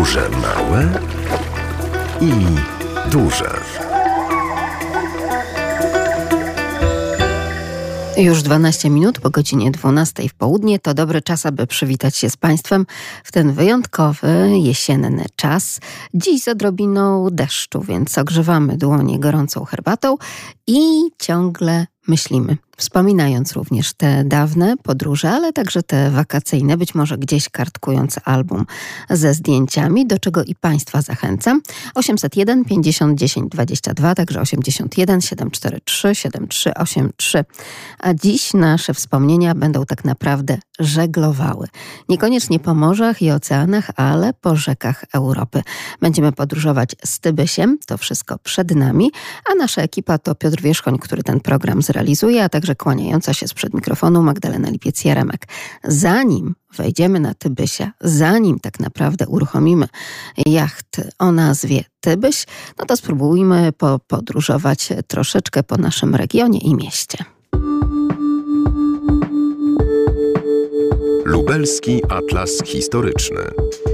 Duże, małe i duże. Już 12 minut po godzinie 12 w południe to dobry czas, aby przywitać się z Państwem w ten wyjątkowy, jesienny czas. Dziś z odrobiną deszczu, więc ogrzewamy dłonie gorącą herbatą i ciągle myślimy, wspominając również te dawne podróże, ale także te wakacyjne, być może gdzieś kartkując album ze zdjęciami, do czego i Państwa zachęcam. 801 50 10 22, także 81 743 7383. A dziś nasze wspomnienia będą tak naprawdę żeglowały. Niekoniecznie po morzach i oceanach, ale po rzekach Europy. Będziemy podróżować z Tybysiem, to wszystko przed nami, a nasza ekipa to Piotr Wierzchoń, który ten program zrealizuje, a także kłaniająca się sprzed mikrofonu Magdalena Lipiec-Jaremek. Zanim wejdziemy na Tybysia, zanim tak naprawdę uruchomimy jacht o nazwie Tybyś, no to spróbujmy podróżować troszeczkę po naszym regionie i mieście. Lubelski Atlas Historyczny.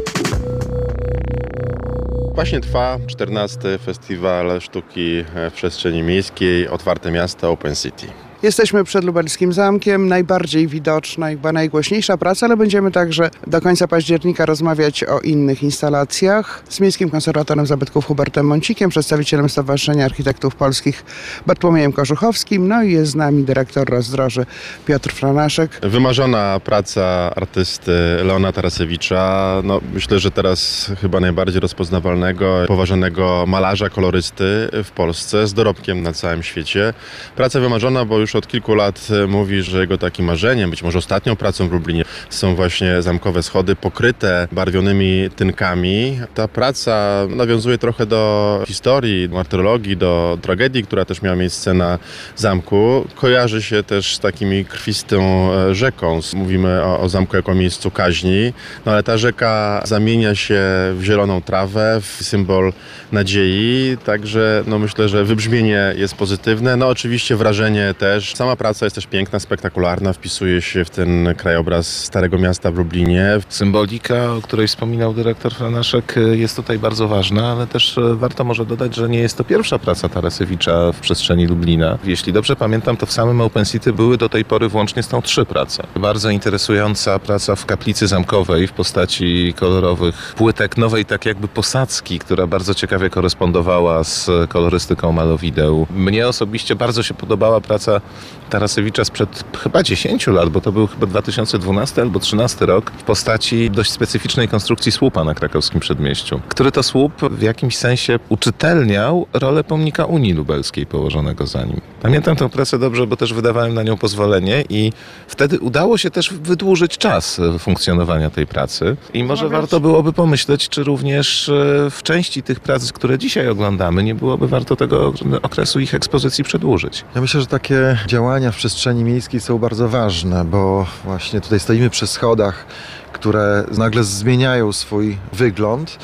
Właśnie trwa 14. Festiwal Sztuki w Przestrzeni Miejskiej Otwarte Miasto Open City. Jesteśmy przed Lubelskim Zamkiem, najbardziej widoczna i chyba najgłośniejsza praca, ale będziemy także do końca października rozmawiać o innych instalacjach z Miejskim Konserwatorem Zabytków Hubertem Mącikiem, przedstawicielem Stowarzyszenia Architektów Polskich Bartłomiejem Korzuchowskim, no i jest z nami dyrektor rozdroży Piotr Franaszek. Wymarzona praca artysty Leona Tarasewicza, myślę, że teraz chyba najbardziej rozpoznawalnego, poważanego malarza, kolorysty w Polsce, z dorobkiem na całym świecie. Praca wymarzona, bo już od kilku lat mówi, że jego takim marzeniem, być może ostatnią pracą w Lublinie są właśnie zamkowe schody pokryte barwionymi tynkami. Ta praca nawiązuje trochę do historii, martyrologii, do tragedii, która też miała miejsce na zamku. Kojarzy się też z takimi krwistą rzeką. Mówimy o zamku jako miejscu kaźni, ale ta rzeka zamienia się w zieloną trawę, w symbol nadziei, także myślę, że wybrzmienie jest pozytywne. Oczywiście wrażenie też. Sama praca jest też piękna, spektakularna, wpisuje się w ten krajobraz Starego Miasta w Lublinie. Symbolika, o której wspominał dyrektor Franaszek, jest tutaj bardzo ważna, ale też warto może dodać, że nie jest to pierwsza praca Tarasewicza w przestrzeni Lublina. Jeśli dobrze pamiętam, to w samym Open City były do tej pory włącznie z tą 3 prace. Bardzo interesująca praca w kaplicy zamkowej w postaci kolorowych płytek nowej tak jakby posadzki, która bardzo ciekawie korespondowała z kolorystyką malowideł. Mnie osobiście bardzo się podobała praca Tarasewicza sprzed chyba 10 lat, bo to był chyba 2012 albo 2013 rok, w postaci dość specyficznej konstrukcji słupa na krakowskim przedmieściu, który to słup w jakimś sensie uczytelniał rolę pomnika Unii Lubelskiej położonego za nim. Pamiętam tę pracę dobrze, bo też wydawałem na nią pozwolenie i wtedy udało się też wydłużyć czas funkcjonowania tej pracy i może warto byłoby pomyśleć, czy również w części tych prac, które dzisiaj oglądamy, nie byłoby warto tego okresu ich ekspozycji przedłużyć. Ja myślę, że takie działania w przestrzeni miejskiej są bardzo ważne, bo właśnie tutaj stoimy przy schodach, które nagle zmieniają swój wygląd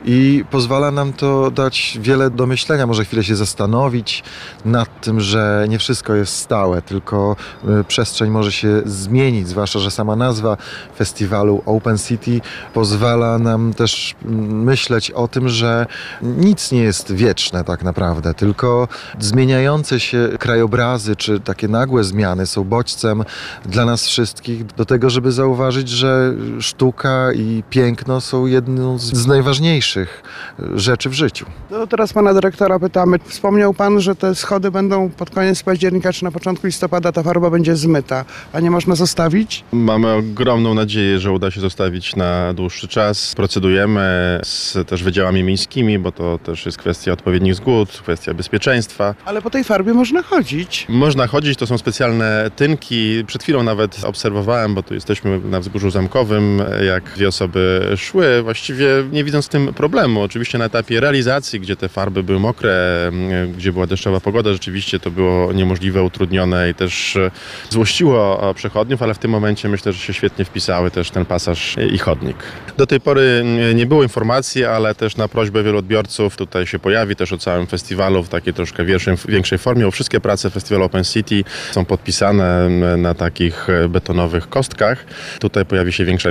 i pozwala nam to dać wiele do myślenia, może chwilę się zastanowić nad tym, że nie wszystko jest stałe, tylko przestrzeń może się zmienić, zwłaszcza, że sama nazwa festiwalu Open City pozwala nam też myśleć o tym, że nic nie jest wieczne tak naprawdę, tylko zmieniające się krajobrazy, czy takie nagłe zmiany są bodźcem dla nas wszystkich do tego, żeby zauważyć, że sztuka i piękno są jedną z najważniejszych rzeczy w życiu. No teraz pana dyrektora pytamy. Wspomniał pan, że te schody będą pod koniec października czy na początku listopada ta farba będzie zmyta. A nie można zostawić? Mamy ogromną nadzieję, że uda się zostawić na dłuższy czas. Procedujemy z też wydziałami miejskimi, bo to też jest kwestia odpowiednich zgód, kwestia bezpieczeństwa. Ale po tej farbie można chodzić. Można chodzić, to są specjalne tynki. Przed chwilą nawet obserwowałem, bo tu jesteśmy na Wzgórzu Zamkowym, jak 2 osoby szły, właściwie nie widząc w tym problemu. Oczywiście na etapie realizacji, gdzie te farby były mokre, gdzie była deszczowa pogoda, rzeczywiście to było niemożliwe, utrudnione i też złościło przechodniów, ale w tym momencie myślę, że się świetnie wpisały też ten pasaż i chodnik. Do tej pory nie było informacji, ale też na prośbę wielu odbiorców tutaj się pojawi też o całym festiwalu w takiej troszkę większej formie. Wszystkie prace festiwalu Open City są podpisane na takich betonowych kostkach. Tutaj pojawi się większa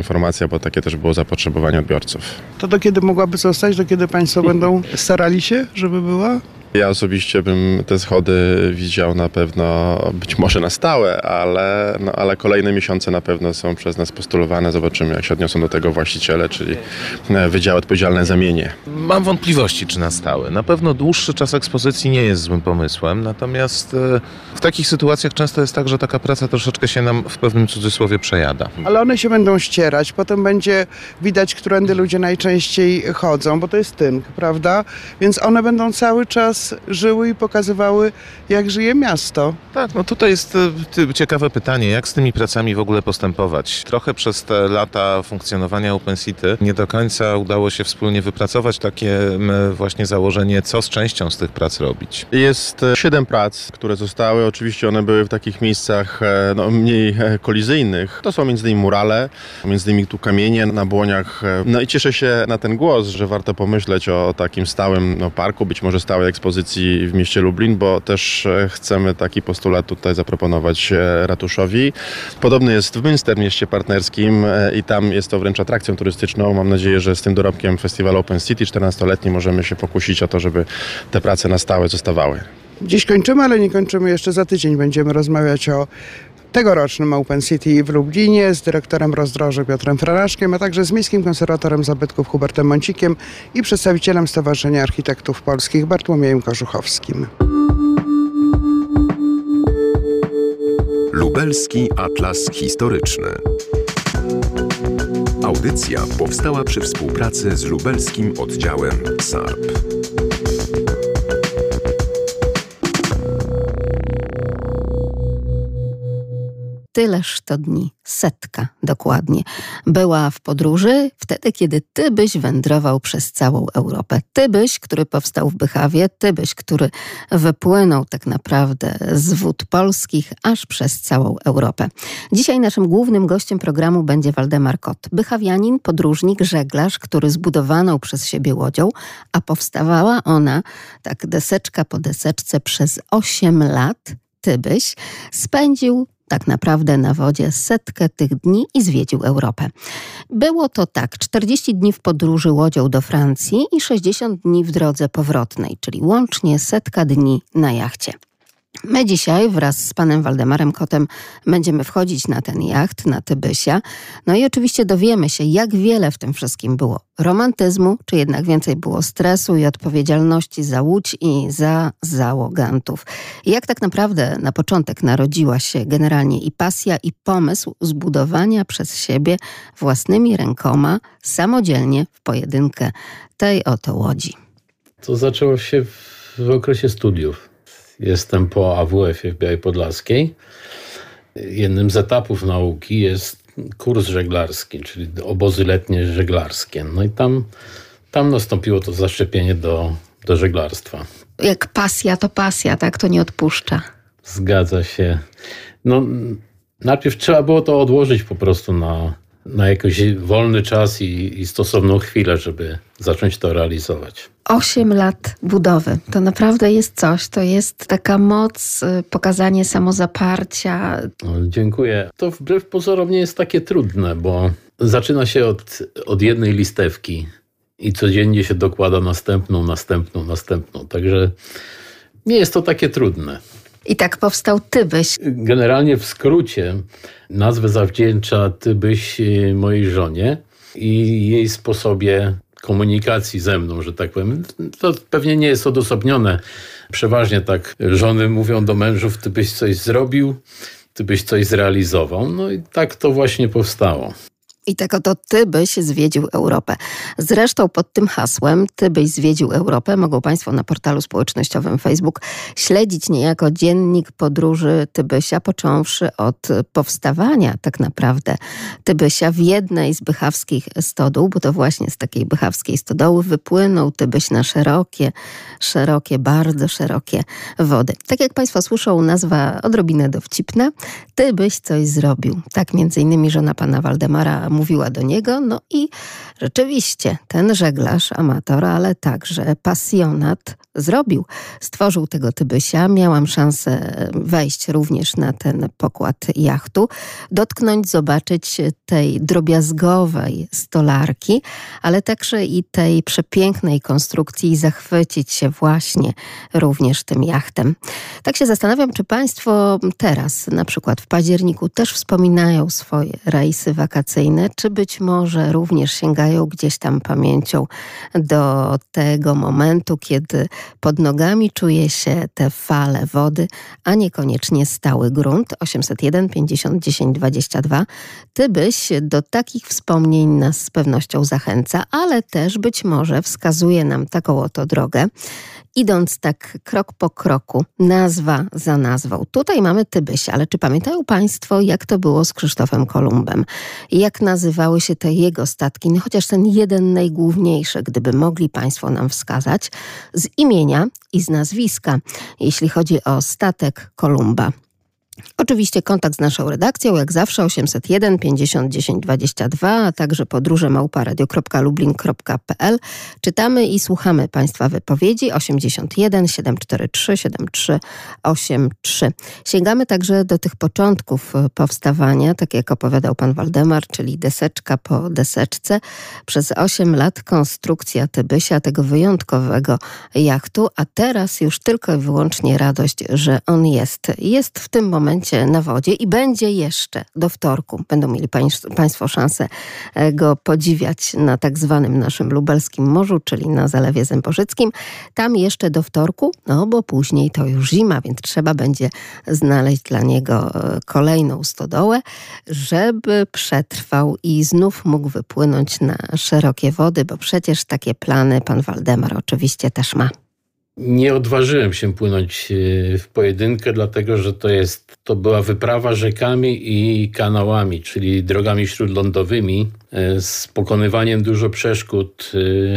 informacja, bo takie też było zapotrzebowanie odbiorców. To do kiedy mogłaby zostać? Do kiedy państwo będą starali się, żeby była? Ja osobiście bym te schody widział na pewno, być może na stałe, ale kolejne miesiące na pewno są przez nas postulowane. Zobaczymy, jak się odniosą do tego właściciele, czyli Wydział Odpowiedzialne za Mienie. Mam wątpliwości, czy na stałe. Na pewno dłuższy czas ekspozycji nie jest złym pomysłem, natomiast w takich sytuacjach często jest tak, że taka praca troszeczkę się nam w pewnym cudzysłowie przejada. Ale one się będą ścierać, potem będzie widać, którędy ludzie najczęściej chodzą, bo to jest tynk, prawda? Więc one będą cały czas żyły i pokazywały, jak żyje miasto. Tak, no tutaj jest ciekawe pytanie, jak z tymi pracami w ogóle postępować. Trochę przez te lata funkcjonowania Open City nie do końca udało się wspólnie wypracować takie właśnie założenie, co z częścią z tych prac robić. Jest 7 prac, które zostały. Oczywiście one były w takich miejscach mniej kolizyjnych. To są między innymi murale, między innymi tu kamienie na błoniach. No i cieszę się na ten głos, że warto pomyśleć o takim stałym parku, być może stałej ekspozycji w mieście Lublin, bo też chcemy taki postulat tutaj zaproponować ratuszowi. Podobny jest w Münster, mieście partnerskim, i tam jest to wręcz atrakcją turystyczną. Mam nadzieję, że z tym dorobkiem festiwalu Open City 14-letni możemy się pokusić o to, żeby te prace na stałe zostawały. Dziś kończymy, ale nie kończymy jeszcze za tydzień. Będziemy rozmawiać o tegorocznym Open City w Lublinie z dyrektorem rozdroży Piotrem Franaszkiem, a także z miejskim konserwatorem zabytków Hubertem Mącikiem i przedstawicielem Stowarzyszenia Architektów Polskich Bartłomiejem Korzuchowskim. Lubelski Atlas Historyczny. Audycja powstała przy współpracy z lubelskim oddziałem SARP. Tyleż to dni, 100 dokładnie, była w podróży wtedy, kiedy Tybyś wędrował przez całą Europę. Tybyś, który powstał w Bychawie, Tybyś, który wypłynął tak naprawdę z wód polskich aż przez całą Europę. Dzisiaj naszym głównym gościem programu będzie Waldemar Kot, bychawianin, podróżnik, żeglarz, który zbudowaną przez siebie łodzią, a powstawała ona tak deseczka po deseczce przez 8 lat. Tybyś spędził tak naprawdę na wodzie 100 tych dni i zwiedził Europę. Było to tak, 40 dni w podróży łodzią do Francji i 60 dni w drodze powrotnej, czyli łącznie 100 dni na jachcie. My dzisiaj wraz z panem Waldemarem Kotem będziemy wchodzić na ten jacht, na Tybysia. No i oczywiście dowiemy się, jak wiele w tym wszystkim było romantyzmu, czy jednak więcej było stresu i odpowiedzialności za łódź i za załogantów. I jak tak naprawdę na początek narodziła się generalnie i pasja, i pomysł zbudowania przez siebie własnymi rękoma, samodzielnie, w pojedynkę tej oto łodzi. To zaczęło się w okresie studiów. Jestem po AWF-ie w Białej Podlaskiej. Jednym z etapów nauki jest kurs żeglarski, czyli obozy letnie żeglarskie. No i tam nastąpiło to zaszczepienie do żeglarstwa. Jak pasja, to pasja, tak? To nie odpuszcza. Zgadza się. No, najpierw trzeba było to odłożyć po prostu na jakiś wolny czas i stosowną chwilę, żeby zacząć to realizować. 8 lat budowy. To naprawdę jest coś. To jest taka moc, pokazanie samozaparcia. No, dziękuję. To wbrew pozorom nie jest takie trudne, bo zaczyna się od jednej listewki i codziennie się dokłada następną. Także nie jest to takie trudne. I tak powstał Tybyś. Generalnie w skrócie nazwę zawdzięcza Tybyś mojej żonie i jej sposobie komunikacji ze mną, że tak powiem. To pewnie nie jest odosobnione. Przeważnie tak żony mówią do mężów: ty byś coś zrobił, ty byś coś zrealizował. No i tak to właśnie powstało. I tak oto Tybyś zwiedził Europę. Zresztą pod tym hasłem Tybyś zwiedził Europę mogą Państwo na portalu społecznościowym Facebook śledzić niejako dziennik podróży Tybysia, począwszy od powstawania tak naprawdę Tybysia w jednej z bychawskich stodół, bo to właśnie z takiej bychawskiej stodoły wypłynął Tybyś na szerokie, bardzo szerokie wody. Tak jak Państwo słyszą, nazwa odrobinę dowcipna. Tybyś coś zrobił. Tak między innymi żona pana Waldemara mówiła do niego, no i rzeczywiście ten żeglarz, amator, ale także pasjonat zrobił. Stworzył tego Tybysia. Miałam szansę wejść również na ten pokład jachtu, dotknąć, zobaczyć tej drobiazgowej stolarki, ale także i tej przepięknej konstrukcji i zachwycić się właśnie również tym jachtem. Tak się zastanawiam, czy Państwo teraz, na przykład w październiku, też wspominają swoje rejsy wakacyjne, czy być może również sięgają gdzieś tam pamięcią do tego momentu, kiedy pod nogami czuje się te fale wody, a niekoniecznie stały grunt. 801 50 10 22. Tybyś do takich wspomnień nas z pewnością zachęca, ale też być może wskazuje nam taką oto drogę, idąc tak krok po kroku, nazwa za nazwą. Tutaj mamy Tybyś, ale czy pamiętają Państwo, jak to było z Krzysztofem Kolumbem? Jak nazywały się te jego statki? No chociaż ten jeden najgłówniejszy, gdyby mogli Państwo nam wskazać, z imienia i z nazwiska, jeśli chodzi o statek Kolumba. Oczywiście kontakt z naszą redakcją, jak zawsze 801 50 10 22, a także podróżemałpa.radio.lublin.pl. Czytamy i słuchamy Państwa wypowiedzi 81 743 7383. Sięgamy także do tych początków powstawania, tak jak opowiadał pan Waldemar, czyli deseczka po deseczce. Przez 8 lat konstrukcja Tybysia, tego wyjątkowego jachtu, a teraz już tylko i wyłącznie radość, że on jest w tym momencie na wodzie i będzie jeszcze do wtorku. Będą mieli Państwo szansę go podziwiać na tak zwanym naszym lubelskim morzu, czyli na Zalewie Zębożyckim. Tam jeszcze do wtorku, no bo później to już zima, więc trzeba będzie znaleźć dla niego kolejną stodołę, żeby przetrwał i znów mógł wypłynąć na szerokie wody, bo przecież takie plany pan Waldemar oczywiście też ma. Nie odważyłem się płynąć w pojedynkę, dlatego że to była wyprawa rzekami i kanałami, czyli drogami śródlądowymi z pokonywaniem dużo przeszkód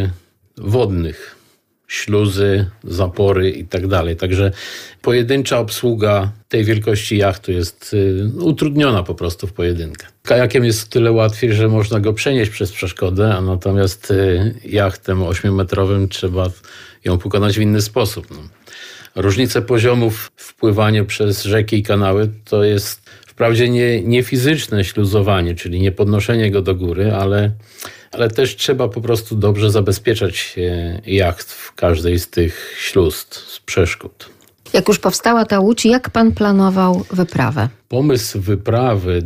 wodnych, śluzy, zapory i tak dalej. Także pojedyncza obsługa tej wielkości jachtu jest utrudniona po prostu w pojedynkę. Kajakiem jest tyle łatwiej, że można go przenieść przez przeszkodę, a natomiast jachtem 8-metrowym trzeba ją pokonać w inny sposób. Różnice poziomów w pływaniu przez rzeki i kanały to jest wprawdzie nie fizyczne śluzowanie, czyli nie podnoszenie go do góry, ale też trzeba po prostu dobrze zabezpieczać jacht w każdej z tych śluz, z przeszkód. Jak już powstała ta łódź, jak pan planował wyprawę? Pomysł wyprawy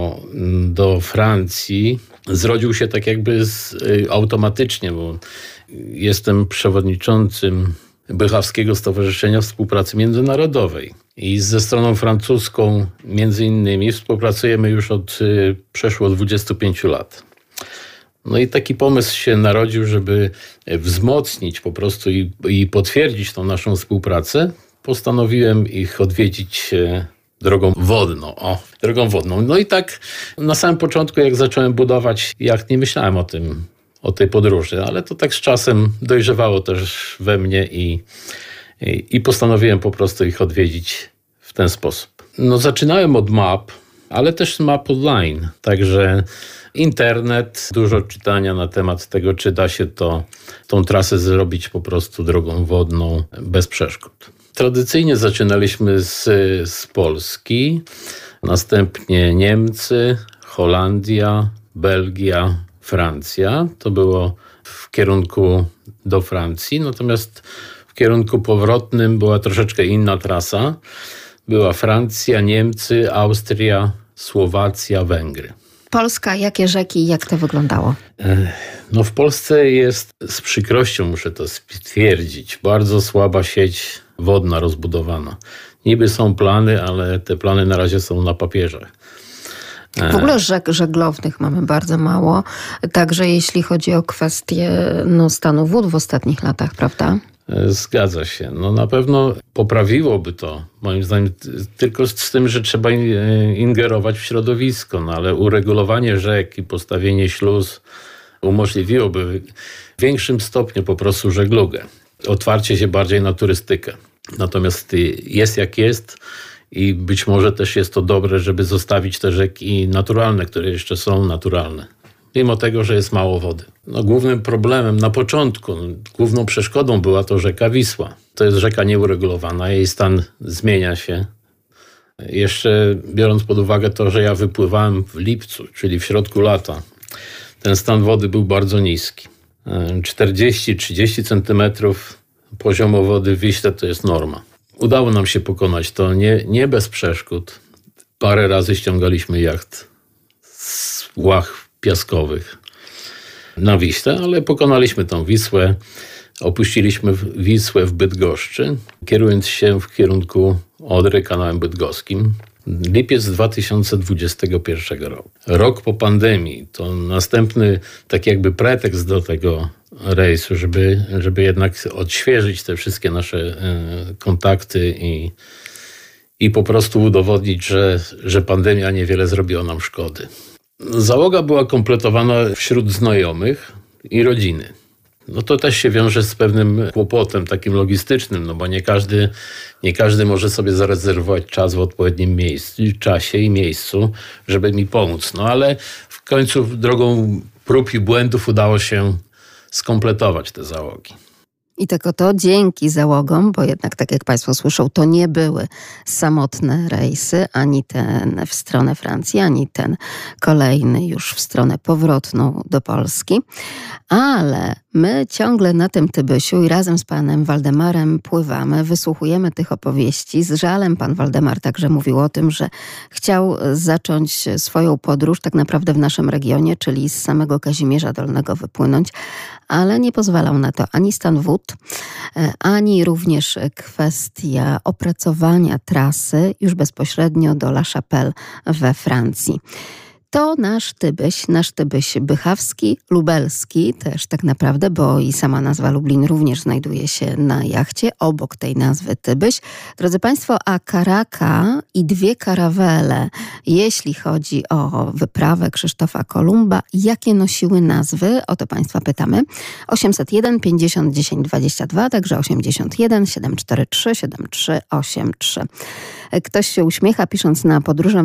do Francji zrodził się tak jakby automatycznie, bo jestem przewodniczącym Bychawskiego Stowarzyszenia Współpracy Międzynarodowej i ze stroną francuską między innymi współpracujemy już od przeszło 25 lat. No i taki pomysł się narodził, żeby wzmocnić po prostu i potwierdzić tą naszą współpracę. Postanowiłem ich odwiedzić drogą wodną. No i tak na samym początku, jak zacząłem budować jacht, nie myślałem o tej podróży, ale to tak z czasem dojrzewało też we mnie i postanowiłem po prostu ich odwiedzić w ten sposób. No zaczynałem od map, ale też map online, także internet, dużo czytania na temat tego, czy da się tą trasę zrobić po prostu drogą wodną bez przeszkód. Tradycyjnie zaczynaliśmy z Polski, następnie Niemcy, Holandia, Belgia, Francja. To było w kierunku do Francji, natomiast w kierunku powrotnym była troszeczkę inna trasa. Była Francja, Niemcy, Austria, Słowacja, Węgry. Polska, jakie rzeki, jak to wyglądało? No w Polsce jest, z przykrością muszę to stwierdzić, bardzo słaba sieć wodna rozbudowana. Niby są plany, ale te plany na razie są na papierze. W ogóle rzek żeglownych mamy bardzo mało, także jeśli chodzi o kwestię stanu wód w ostatnich latach, prawda? Zgadza się. No na pewno poprawiłoby to, moim zdaniem, tylko z tym, że trzeba ingerować w środowisko, ale uregulowanie rzek i postawienie śluz umożliwiłoby w większym stopniu po prostu żeglugę. Otwarcie się bardziej na turystykę. Natomiast jest jak jest i być może też jest to dobre, żeby zostawić te rzeki naturalne, które jeszcze są naturalne. mimo tego, że jest mało wody. Głównym problemem na początku, główną przeszkodą była to rzeka Wisła. To jest rzeka nieuregulowana, jej stan zmienia się. Jeszcze biorąc pod uwagę to, że ja wypływałem w lipcu, czyli w środku lata, ten stan wody był bardzo niski. 40-30 centymetrów poziomu wody w Wiśle to jest norma. Udało nam się pokonać to nie bez przeszkód. Parę razy ściągaliśmy jacht z łach piaskowych na Wiśle, ale pokonaliśmy tą Wisłę. Opuściliśmy Wisłę w Bydgoszczy, kierując się w kierunku Odry kanałem bydgoskim. Lipiec 2021 roku. Rok po pandemii to następny tak jakby pretekst do tego rejsu, żeby jednak odświeżyć te wszystkie nasze kontakty i po prostu udowodnić, że pandemia niewiele zrobiła nam szkody. Załoga była kompletowana wśród znajomych i rodziny. To też się wiąże z pewnym kłopotem takim logistycznym, bo nie każdy może sobie zarezerwować czas w odpowiednim czasie i miejscu, żeby mi pomóc. Ale w końcu drogą prób i błędów udało się skompletować te załogi. I tylko to dzięki załogom, bo jednak tak jak Państwo słyszą, to nie były samotne rejsy, ani ten w stronę Francji, ani ten kolejny już w stronę powrotną do Polski. Ale my ciągle na tym Tybysiu i razem z panem Waldemarem pływamy, wysłuchujemy tych opowieści. Z żalem pan Waldemar także mówił o tym, że chciał zacząć swoją podróż tak naprawdę w naszym regionie, czyli z samego Kazimierza Dolnego wypłynąć, ale nie pozwalał na to ani stan wód, ani również kwestia opracowania trasy już bezpośrednio do La Chapelle we Francji. To nasz Tybyś bychawski, lubelski też tak naprawdę, bo i sama nazwa Lublin również znajduje się na jachcie, obok tej nazwy Tybyś. Drodzy Państwo, a Karaka i 2 karawele, jeśli chodzi o wyprawę Krzysztofa Kolumba, jakie nosiły nazwy? O to Państwa pytamy. 801 50 10 22, także 81 743 7383. Ktoś się uśmiecha, pisząc na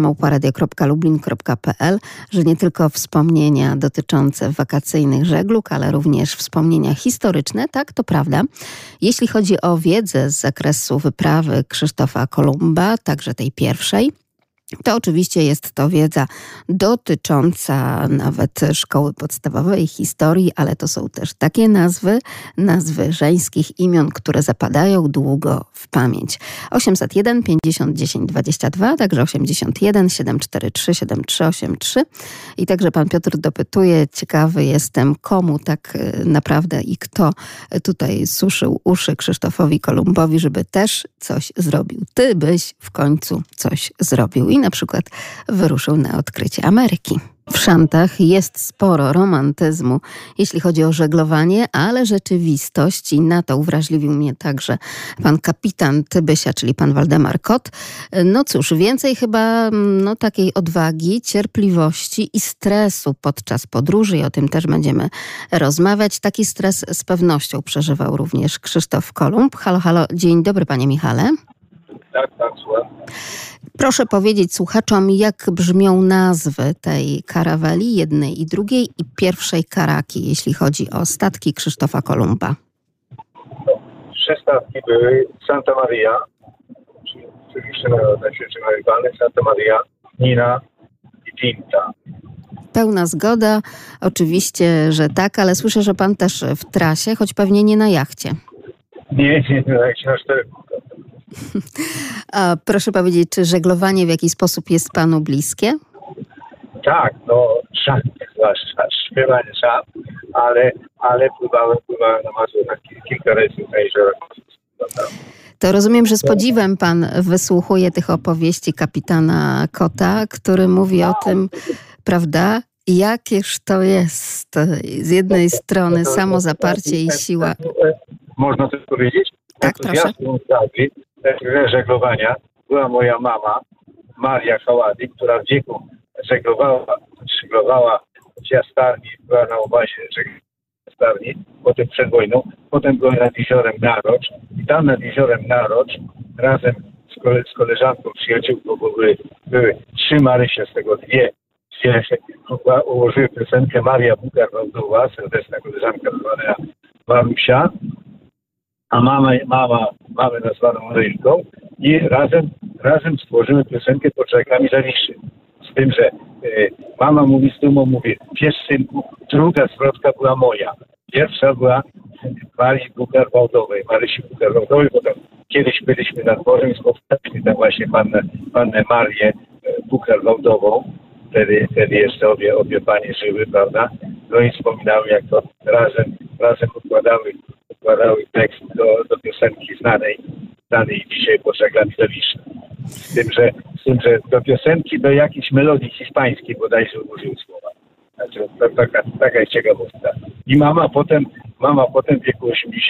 podróże@radio.lublin.pl, że nie tylko wspomnienia dotyczące wakacyjnych żeglug, ale również wspomnienia historyczne. Tak, to prawda. Jeśli chodzi o wiedzę z zakresu wyprawy Krzysztofa Kolumba, także tej pierwszej, to oczywiście jest to wiedza dotycząca nawet szkoły podstawowej, historii, ale to są też takie nazwy żeńskich imion, które zapadają długo w pamięć. 801 50 10 22, także 81 743 7383. I także pan Piotr dopytuje, ciekawy jestem, komu tak naprawdę i kto tutaj suszył uszy Krzysztofowi Kolumbowi, żeby też coś zrobił. Ty byś w końcu coś zrobił. I na przykład wyruszył na odkrycie Ameryki. W szantach jest sporo romantyzmu, jeśli chodzi o żeglowanie, ale rzeczywistość, i na to uwrażliwił mnie także pan kapitan Tybysia, czyli pan Waldemar Kot. No cóż, więcej chyba takiej odwagi, cierpliwości i stresu podczas podróży i o tym też będziemy rozmawiać. Taki stres z pewnością przeżywał również Krzysztof Kolumb. Halo, halo, dzień dobry panie Michale. Tak, słucham. Proszę powiedzieć słuchaczom, jak brzmią nazwy tej karaweli, jednej i drugiej, i pierwszej Karaki, jeśli chodzi o statki Krzysztofa Kolumba. 3 statki były Santa Maria, czyli na świecie amerykalny, Santa Maria, Nina i Pinta. Pełna zgoda, oczywiście, że tak, ale słyszę, że pan też w trasie, choć pewnie nie na jachcie. Nie, na 4. A proszę powiedzieć, czy żeglowanie w jakiś sposób jest panu bliskie? Tak, szat, zwłaszcza śpiewanie szat, ale pływałem na Mazurach kilka razy na jeziorach. To rozumiem, że z podziwem pan wysłuchuje tych opowieści kapitana Kota, który mówi o tym, prawda, jakież to jest z jednej strony samozaparcie i siła. Można coś powiedzieć? Tak, proszę. Żeglowania była moja mama, Maria Hałady, która w wieku żeglowała w Jastarni, była na obazie Jastarni, potem przed wojną, potem była nad jeziorem Narocz i tam nad jeziorem Narocz razem z koleżanką, przyjaciółką, bo były 3 Marysie, z tego 2 gdzie się ułożyły piosenkę Maria Bukar-Wałdowa, serdeczna koleżanka zwana Marusia, a mamę nazwaną Ryjką i razem stworzymy piosenkę Pod rzekami Zawiszy. Z tym, że mama mówi z dumą, mówi, wiesz synku, druga zwrotka była moja. Pierwsza była Marii Bukar-Wałdowej, Marysi Bukar-Wałdowej, bo tam kiedyś byliśmy nad morzem i spotkaliśmy tam właśnie pannę Marię Bukar-Wałdową. Wtedy jeszcze obie panie żyły, prawda? No i wspominały, jak to razem układały tekst do piosenki znanej dzisiaj Pod żeglami Zawiszy. Z tym, że do piosenki, do jakiejś melodii hiszpańskiej bodajże użył słowa. Znaczy, taka jest ciekawostka. I mama potem w wieku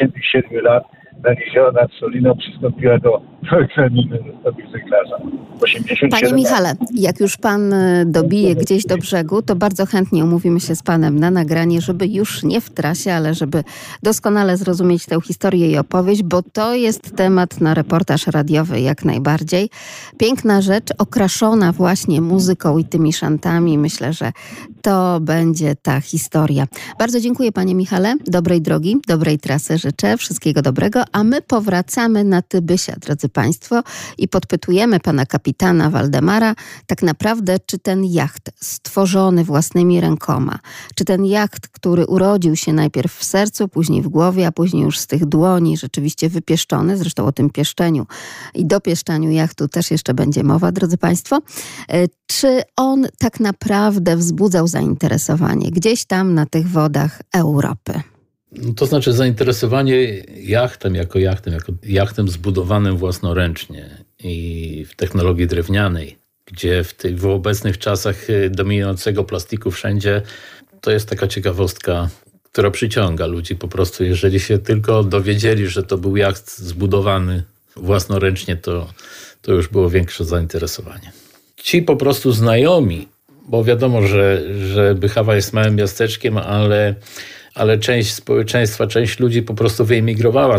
87 lat nad jezioro, nad Soliną przystąpiła do egzaminu ze stopnia cyklarza. Panie Michale, jak już pan dobije gdzieś do brzegu, to bardzo chętnie umówimy się z panem na nagranie, żeby już nie w trasie, ale żeby doskonale zrozumieć tę historię i opowieść, bo to jest temat na reportaż radiowy jak najbardziej. Piękna rzecz, okraszona właśnie muzyką i tymi szantami. Myślę, że to będzie ta historia. Bardzo dziękuję panie Michale. Dobrej drogi, dobrej trasy życzę. Wszystkiego dobrego. A my powracamy na Tybysia, drodzy państwo, i podpytujemy pana kapitana Waldemara tak naprawdę, czy ten jacht stworzony własnymi rękoma, czy ten jacht, który urodził się najpierw w sercu, później w głowie, a później już z tych dłoni rzeczywiście wypieszczony, zresztą o tym pieszczeniu i dopieszczaniu jachtu też jeszcze będzie mowa, drodzy państwo, czy on tak naprawdę wzbudzał zainteresowanie gdzieś tam na tych wodach Europy? To znaczy zainteresowanie jachtem jako jachtem zbudowanym własnoręcznie i w technologii drewnianej, gdzie w obecnych czasach dominującego plastiku wszędzie, to jest taka ciekawostka, która przyciąga ludzi po prostu. Jeżeli się tylko dowiedzieli, że to był jacht zbudowany własnoręcznie, to już było większe zainteresowanie. Ci po prostu znajomi, bo wiadomo, że Bychawa jest małym miasteczkiem, ale część społeczeństwa, część ludzi po prostu wyemigrowała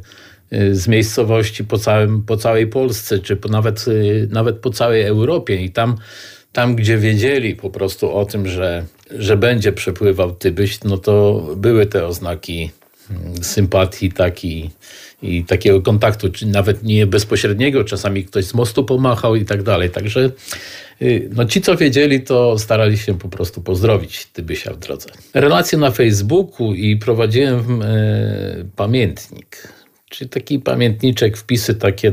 z miejscowości po całej Polsce, czy nawet po całej Europie. I tam, gdzie wiedzieli po prostu o tym, że będzie przepływał Tybyś, no to były te oznaki sympatii i takiego kontaktu, czy nawet nie bezpośredniego, czasami ktoś z mostu pomachał i tak dalej. Także no ci, co wiedzieli, to starali się po prostu pozdrowić Tybysia w drodze. Relacje na Facebooku i prowadziłem pamiętnik, czyli taki pamiętniczek, wpisy takie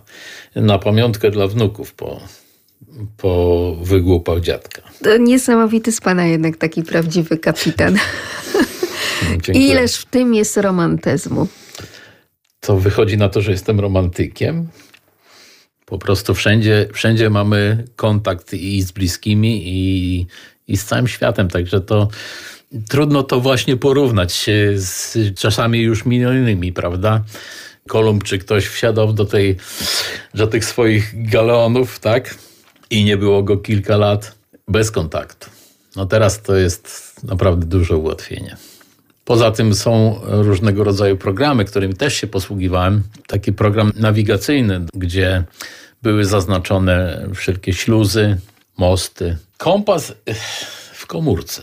na pamiątkę dla wnuków po wygłupach dziadka. To niesamowity z pana jednak taki prawdziwy kapitan. Dziękuję. Ileż w tym jest romantyzmu. To wychodzi na to, że jestem romantykiem. Po prostu wszędzie mamy kontakt i z bliskimi, i z całym światem. Także to trudno to właśnie porównać z czasami już minionymi, prawda? Kolumb czy ktoś wsiadał do tych swoich galeonów, tak? I nie było go kilka lat bez kontaktu. No teraz to jest naprawdę duże ułatwienie. Poza tym są różnego rodzaju programy, którymi też się posługiwałem. Taki program nawigacyjny, gdzie były zaznaczone wszelkie śluzy, mosty. Kompas w komórce.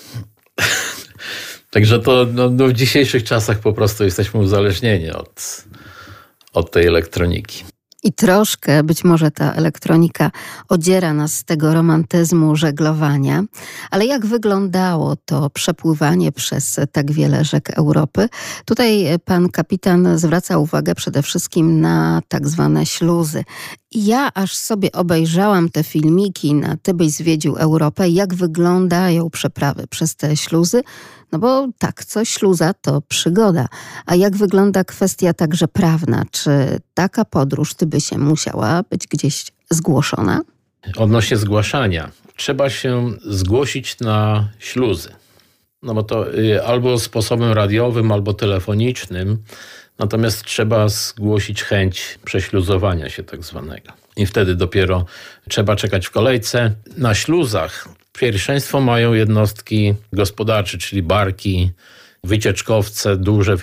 Także to w dzisiejszych czasach po prostu jesteśmy uzależnieni od tej elektroniki. I troszkę być może ta elektronika odziera nas z tego romantyzmu żeglowania. Ale jak wyglądało to przepływanie przez tak wiele rzek Europy? Tutaj pan kapitan zwraca uwagę przede wszystkim na tak zwane śluzy. I ja aż sobie obejrzałam te filmiki na Tybyś zwiedził Europę, jak wyglądają przeprawy przez te śluzy. No bo tak, śluza to przygoda. A jak wygląda kwestia także prawna? Czy taka podróż Tybysiem musiała być gdzieś zgłoszona? Odnośnie zgłaszania. Trzeba się zgłosić na śluzy. No bo to albo sposobem radiowym, albo telefonicznym. Natomiast trzeba zgłosić chęć prześluzowania się tak zwanego. I wtedy dopiero trzeba czekać w kolejce. Na śluzach pierwszeństwo mają jednostki gospodarcze, czyli barki, wycieczkowce, duże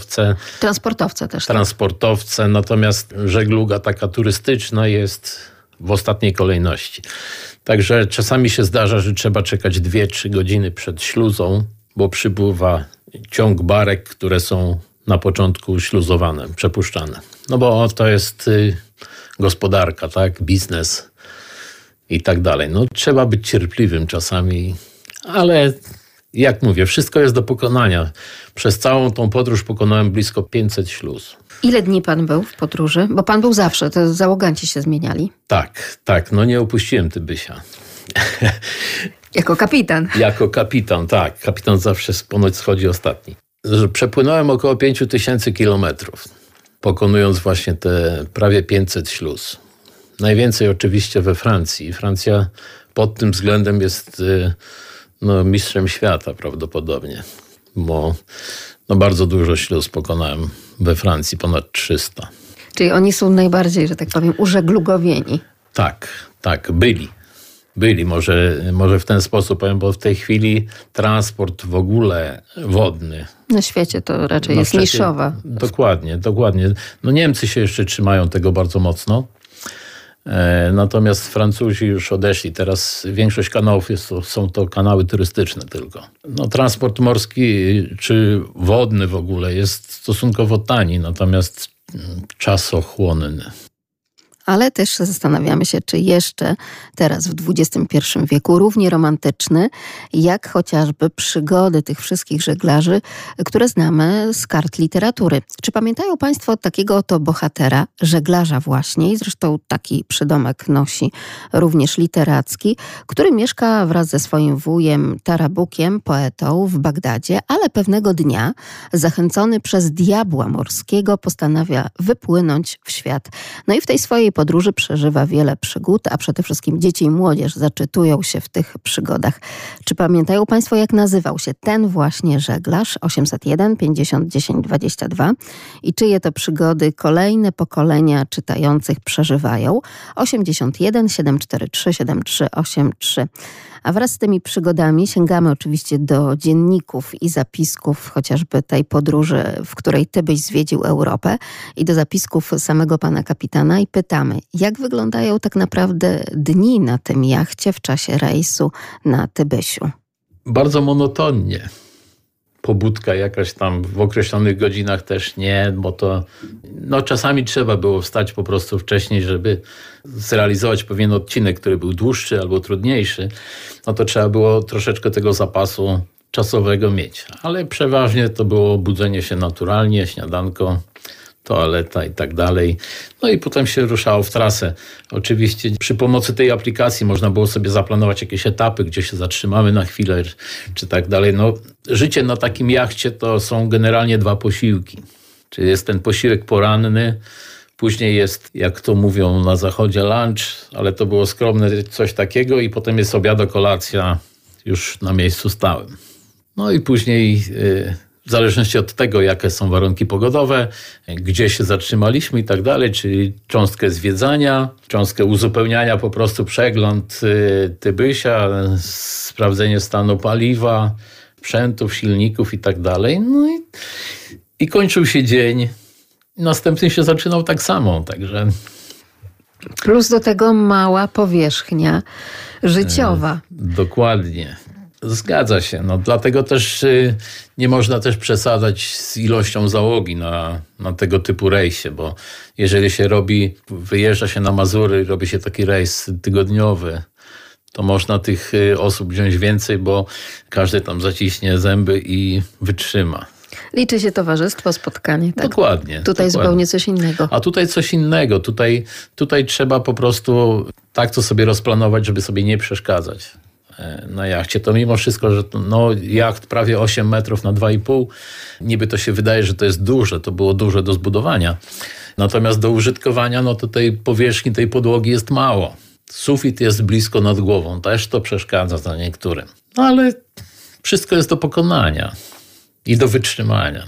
wycieczkowce. Transportowce też. Transportowce, natomiast żegluga taka turystyczna jest w ostatniej kolejności. Także czasami się zdarza, że trzeba czekać 2-3 godziny przed śluzą, bo przypływa ciąg barek, które są na początku śluzowane, przepuszczane. No bo to jest gospodarka, tak, biznes i tak dalej. No trzeba być cierpliwym czasami, ale jak mówię, wszystko jest do pokonania. Przez całą tą podróż pokonałem blisko 500 śluz. Ile dni pan był w podróży? Bo pan był zawsze, to załoganci się zmieniali. Tak, no nie opuściłem Tybysia. Jako kapitan. Jako kapitan, tak. Kapitan zawsze ponoć schodzi ostatni. Przepłynąłem około 5000 kilometrów, pokonując właśnie te prawie 500 śluz. Najwięcej oczywiście we Francji. Francja pod tym względem jest mistrzem świata prawdopodobnie, bo bardzo dużo śluz pokonałem we Francji, ponad 300. Czyli oni są najbardziej, że tak powiem, użeglugowieni. Tak, byli. Może w ten sposób powiem, bo w tej chwili transport w ogóle wodny. Na świecie to raczej jest niszowa. Dokładnie. No Niemcy się jeszcze trzymają tego bardzo mocno. Natomiast Francuzi już odeszli. Teraz większość kanałów są to kanały turystyczne tylko. No, transport morski czy wodny w ogóle jest stosunkowo tani, natomiast czasochłonny. Ale też zastanawiamy się, czy jeszcze teraz w XXI wieku równie romantyczny, jak chociażby przygody tych wszystkich żeglarzy, które znamy z kart literatury. Czy pamiętają państwo takiego oto bohatera, żeglarza właśnie, i zresztą taki przydomek nosi również literacki, który mieszka wraz ze swoim wujem Tarabukiem, poetą w Bagdadzie, ale pewnego dnia, zachęcony przez diabła morskiego, postanawia wypłynąć w świat. No i w tej swojej podróży przeżywa wiele przygód, a przede wszystkim dzieci i młodzież zaczytują się w tych przygodach. Czy pamiętają państwo, jak nazywał się ten właśnie żeglarz? 801 50 10 22. I czyje to przygody kolejne pokolenia czytających przeżywają? 81 743 7383. A wraz z tymi przygodami sięgamy oczywiście do dzienników i zapisków chociażby tej podróży, w której ty byś zwiedził Europę, i do zapisków samego pana kapitana i pytamy, jak wyglądają tak naprawdę dni na tym jachcie w czasie rejsu na Tybysiu? Bardzo monotonnie. Pobudka jakaś tam w określonych godzinach też nie, bo to czasami trzeba było wstać po prostu wcześniej, żeby zrealizować pewien odcinek, który był dłuższy albo trudniejszy. No to trzeba było troszeczkę tego zapasu czasowego mieć. Ale przeważnie to było budzenie się naturalnie, śniadanko, toaleta i tak dalej. No i potem się ruszało w trasę. Oczywiście przy pomocy tej aplikacji można było sobie zaplanować jakieś etapy, gdzie się zatrzymamy na chwilę, czy tak dalej. No, życie na takim jachcie to są generalnie 2 posiłki. Czyli jest ten posiłek poranny, później jest, jak to mówią na zachodzie, lunch, ale to było skromne coś takiego, i potem jest obiad, kolacja już na miejscu stałym. No i później w zależności od tego, jakie są warunki pogodowe, gdzie się zatrzymaliśmy i tak dalej, czyli cząstkę zwiedzania, cząstkę uzupełniania, po prostu przegląd Tybysia, sprawdzenie stanu paliwa, sprzętów, silników i tak dalej. No i kończył się dzień. Następny się zaczynał tak samo, także... Plus do tego mała powierzchnia życiowa. Dokładnie. Zgadza się. No, dlatego też nie można też przesadzać z ilością załogi na tego typu rejsie, bo jeżeli się wyjeżdża się na Mazury, robi się taki rejs tygodniowy, to można tych osób wziąć więcej, bo każdy tam zaciśnie zęby i wytrzyma. Liczy się towarzystwo, spotkanie. Tak? Dokładnie. Tutaj zupełnie coś innego. A tutaj coś innego. Tutaj trzeba po prostu tak to sobie rozplanować, żeby sobie nie przeszkadzać na jachcie. To mimo wszystko, że jacht prawie 8 metrów na 2,5, niby to się wydaje, że to jest duże, to było duże do zbudowania. Natomiast do użytkowania, to tej powierzchni, tej podłogi jest mało. Sufit jest blisko nad głową, też to przeszkadza za niektórym. No ale wszystko jest do pokonania i do wytrzymania.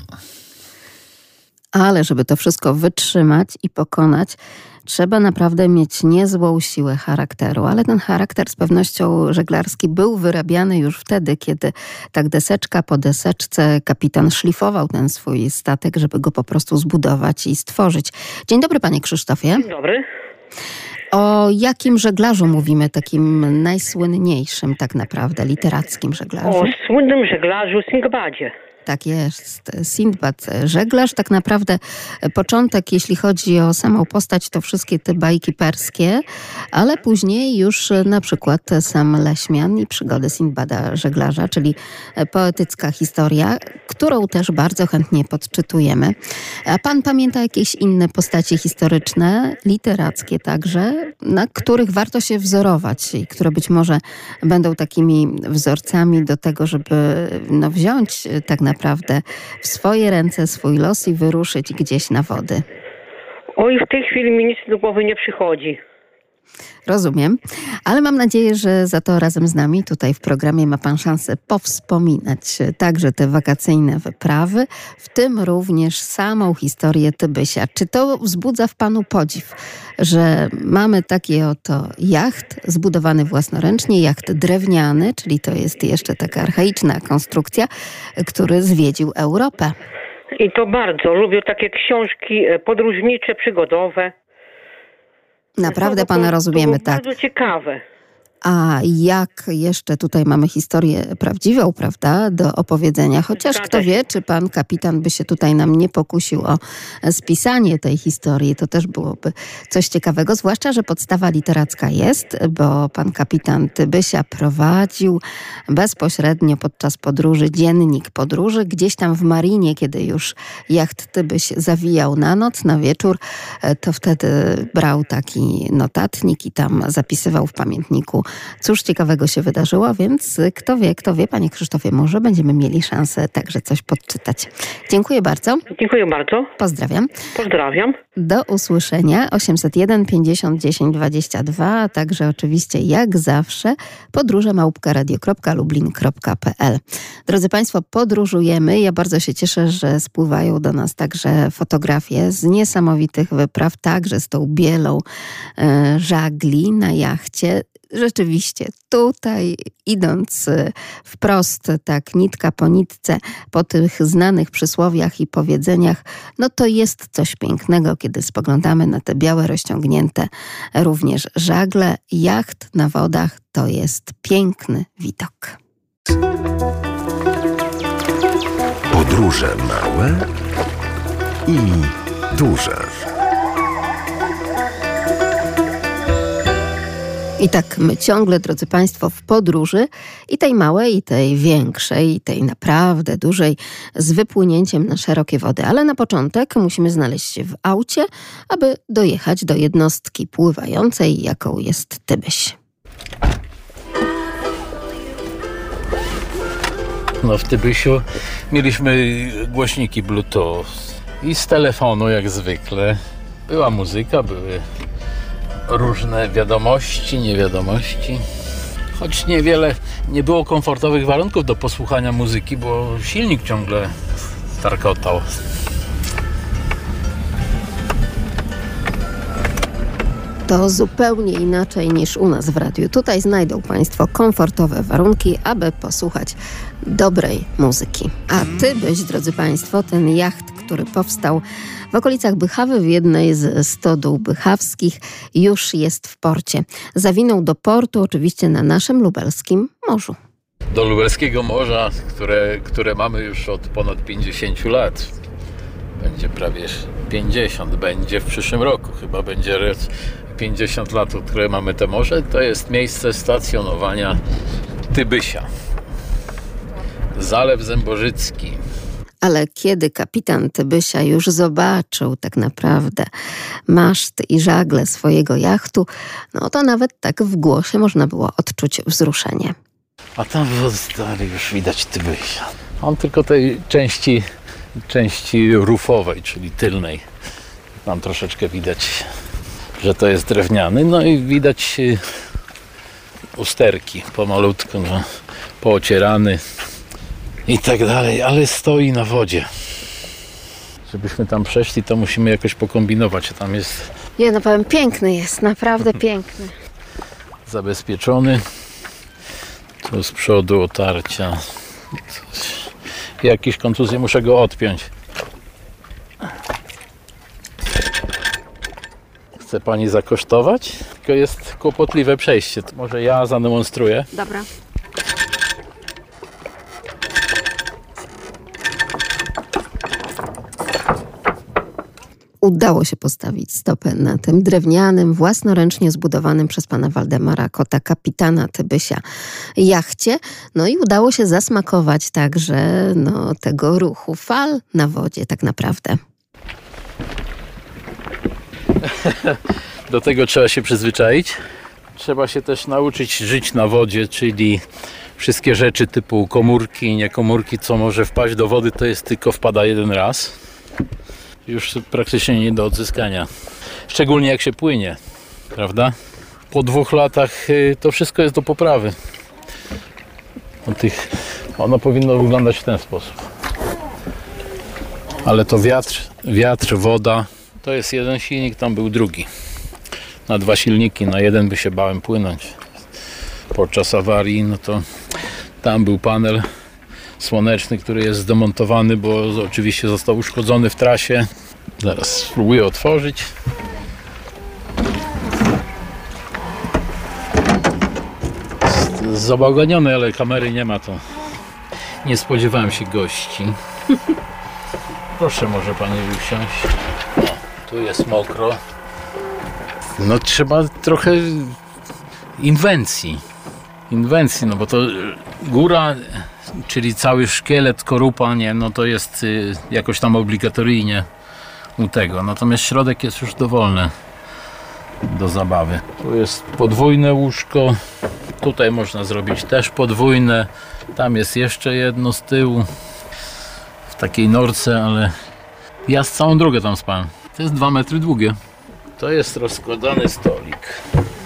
Ale żeby to wszystko wytrzymać i pokonać, trzeba naprawdę mieć niezłą siłę charakteru. Ale ten charakter z pewnością żeglarski był wyrabiany już wtedy, kiedy tak deseczka po deseczce kapitan szlifował ten swój statek, żeby go po prostu zbudować i stworzyć. Dzień dobry, panie Krzysztofie. Dzień dobry. O jakim żeglarzu mówimy, takim najsłynniejszym tak naprawdę, literackim żeglarzu? O słynnym żeglarzu Sindbadzie. Tak jest, Sindbad żeglarz, tak naprawdę początek, jeśli chodzi o samą postać, to wszystkie te bajki perskie, ale później już na przykład sam Leśmian i przygody Sindbada żeglarza, czyli poetycka historia, którą też bardzo chętnie podczytujemy. A pan pamięta jakieś inne postacie historyczne, literackie także, na których warto się wzorować i które być może będą takimi wzorcami do tego, żeby wziąć tak naprawdę w swoje ręce swój los i wyruszyć gdzieś na wody? Oj, w tej chwili mi nic do głowy nie przychodzi. Rozumiem, ale mam nadzieję, że za to razem z nami tutaj w programie ma pan szansę powspominać także te wakacyjne wyprawy, w tym również samą historię Tybysia. Czy to wzbudza w panu podziw, że mamy taki oto jacht zbudowany własnoręcznie, jacht drewniany, czyli to jest jeszcze taka archaiczna konstrukcja, który zwiedził Europę? I to bardzo. Lubię takie książki podróżnicze, przygodowe. Naprawdę pana rozumiemy, tak. Bardzo ciekawe. A jak jeszcze tutaj mamy historię prawdziwą, prawda, do opowiedzenia. Chociaż kto wie, czy pan kapitan by się tutaj nam nie pokusił o spisanie tej historii. To też byłoby coś ciekawego, zwłaszcza, że podstawa literacka jest, bo pan kapitan Tybysia prowadził bezpośrednio podczas podróży dziennik podróży. Gdzieś tam w marinie, kiedy już jacht Tybyś zawijał na noc, na wieczór, to wtedy brał taki notatnik i tam zapisywał w pamiętniku, cóż ciekawego się wydarzyło, więc kto wie, panie Krzysztofie, może będziemy mieli szansę także coś podczytać. Dziękuję bardzo. Dziękuję bardzo. Pozdrawiam. Pozdrawiam. Do usłyszenia. 801 50 10 22, a także oczywiście jak zawsze podróże@radio.lublin.pl. Drodzy państwo, podróżujemy. Ja bardzo się cieszę, że spływają do nas także fotografie z niesamowitych wypraw, także z tą bielą żagli na jachcie. Rzeczywiście, tutaj idąc wprost, tak nitka po nitce, po tych znanych przysłowiach i powiedzeniach, no to jest coś pięknego, kiedy spoglądamy na te białe, rozciągnięte również żagle. Jacht na wodach to jest piękny widok. Podróże małe i duże. I tak my ciągle, drodzy państwo, w podróży i tej małej, i tej większej, i tej naprawdę dużej, z wypłynięciem na szerokie wody. Ale na początek musimy znaleźć się w aucie, aby dojechać do jednostki pływającej, jaką jest Tybyś. No w Tybysiu mieliśmy głośniki Bluetooth i z telefonu jak zwykle. Była muzyka, były różne wiadomości, niewiadomości. Choć nie było komfortowych warunków do posłuchania muzyki, bo silnik ciągle tarkotał. To zupełnie inaczej niż u nas w radiu. Tutaj znajdą państwo komfortowe warunki, aby posłuchać dobrej muzyki. A Tybyś, drodzy państwo, ten jacht, który powstał w okolicach Bychawy, w jednej z stodół bychawskich, już jest w porcie. Zawinął do portu oczywiście na naszym lubelskim morzu. Do lubelskiego morza, które mamy już od ponad 50 lat. Będzie prawie 50, będzie w przyszłym roku. Chyba będzie 50 lat, od której mamy to morze. To jest miejsce stacjonowania Tybysia. Zalew Zębożycki. Ale kiedy kapitan Tybysia już zobaczył tak naprawdę maszt i żagle swojego jachtu, no to nawet tak w głosie można było odczuć wzruszenie. A tam w oddali już widać Tybysia. On tylko tej części rufowej, czyli tylnej. Tam troszeczkę widać, że to jest drewniany. No i widać usterki pomalutku, no, poocierany i tak dalej, ale stoi na wodzie. Żebyśmy tam przeszli, to musimy jakoś pokombinować. Tam jest... Ja no powiem, piękny jest, naprawdę piękny. Zabezpieczony. Tu z przodu otarcia. Jakieś kontuzje, muszę go odpiąć. Chce pani zakosztować? tylko jest kłopotliwe przejście. To może ja zademonstruję. Dobra. Udało się postawić stopę na tym drewnianym, własnoręcznie zbudowanym przez pana Waldemara Kota, kapitana Tybysia, jachcie. No i udało się zasmakować także tego ruchu fal na wodzie tak naprawdę. Do tego trzeba się przyzwyczaić. Trzeba się też nauczyć żyć na wodzie, czyli wszystkie rzeczy typu komórki, nie komórki, co może wpaść do wody, to jest tylko wpada jeden raz. Już praktycznie nie do odzyskania. Szczególnie jak się płynie, prawda? Po 2 latach to wszystko jest do poprawy. Ono powinno wyglądać w ten sposób. Ale to wiatr, woda, to jest jeden silnik, tam był drugi. Na 2 silniki, na jeden by się bałem płynąć. Podczas awarii, to tam był panel słoneczny, który jest zdemontowany, bo oczywiście został uszkodzony w trasie. Zaraz spróbuję otworzyć. Zabaganiony, ale kamery nie ma, to nie spodziewałem się gości. Proszę, może pani usiąść. Tu jest mokro. Trzeba trochę inwencji, bo to góra, czyli cały szkielet, korupa, to jest jakoś tam obligatoryjnie u tego. Natomiast środek jest już dowolny do zabawy. Tu jest podwójne łóżko. Tutaj można zrobić też podwójne. Tam jest jeszcze jedno z tyłu. W takiej norce, ale ja z całą drogę tam spałem. To jest 2 metry długie. To jest rozkładany stolik.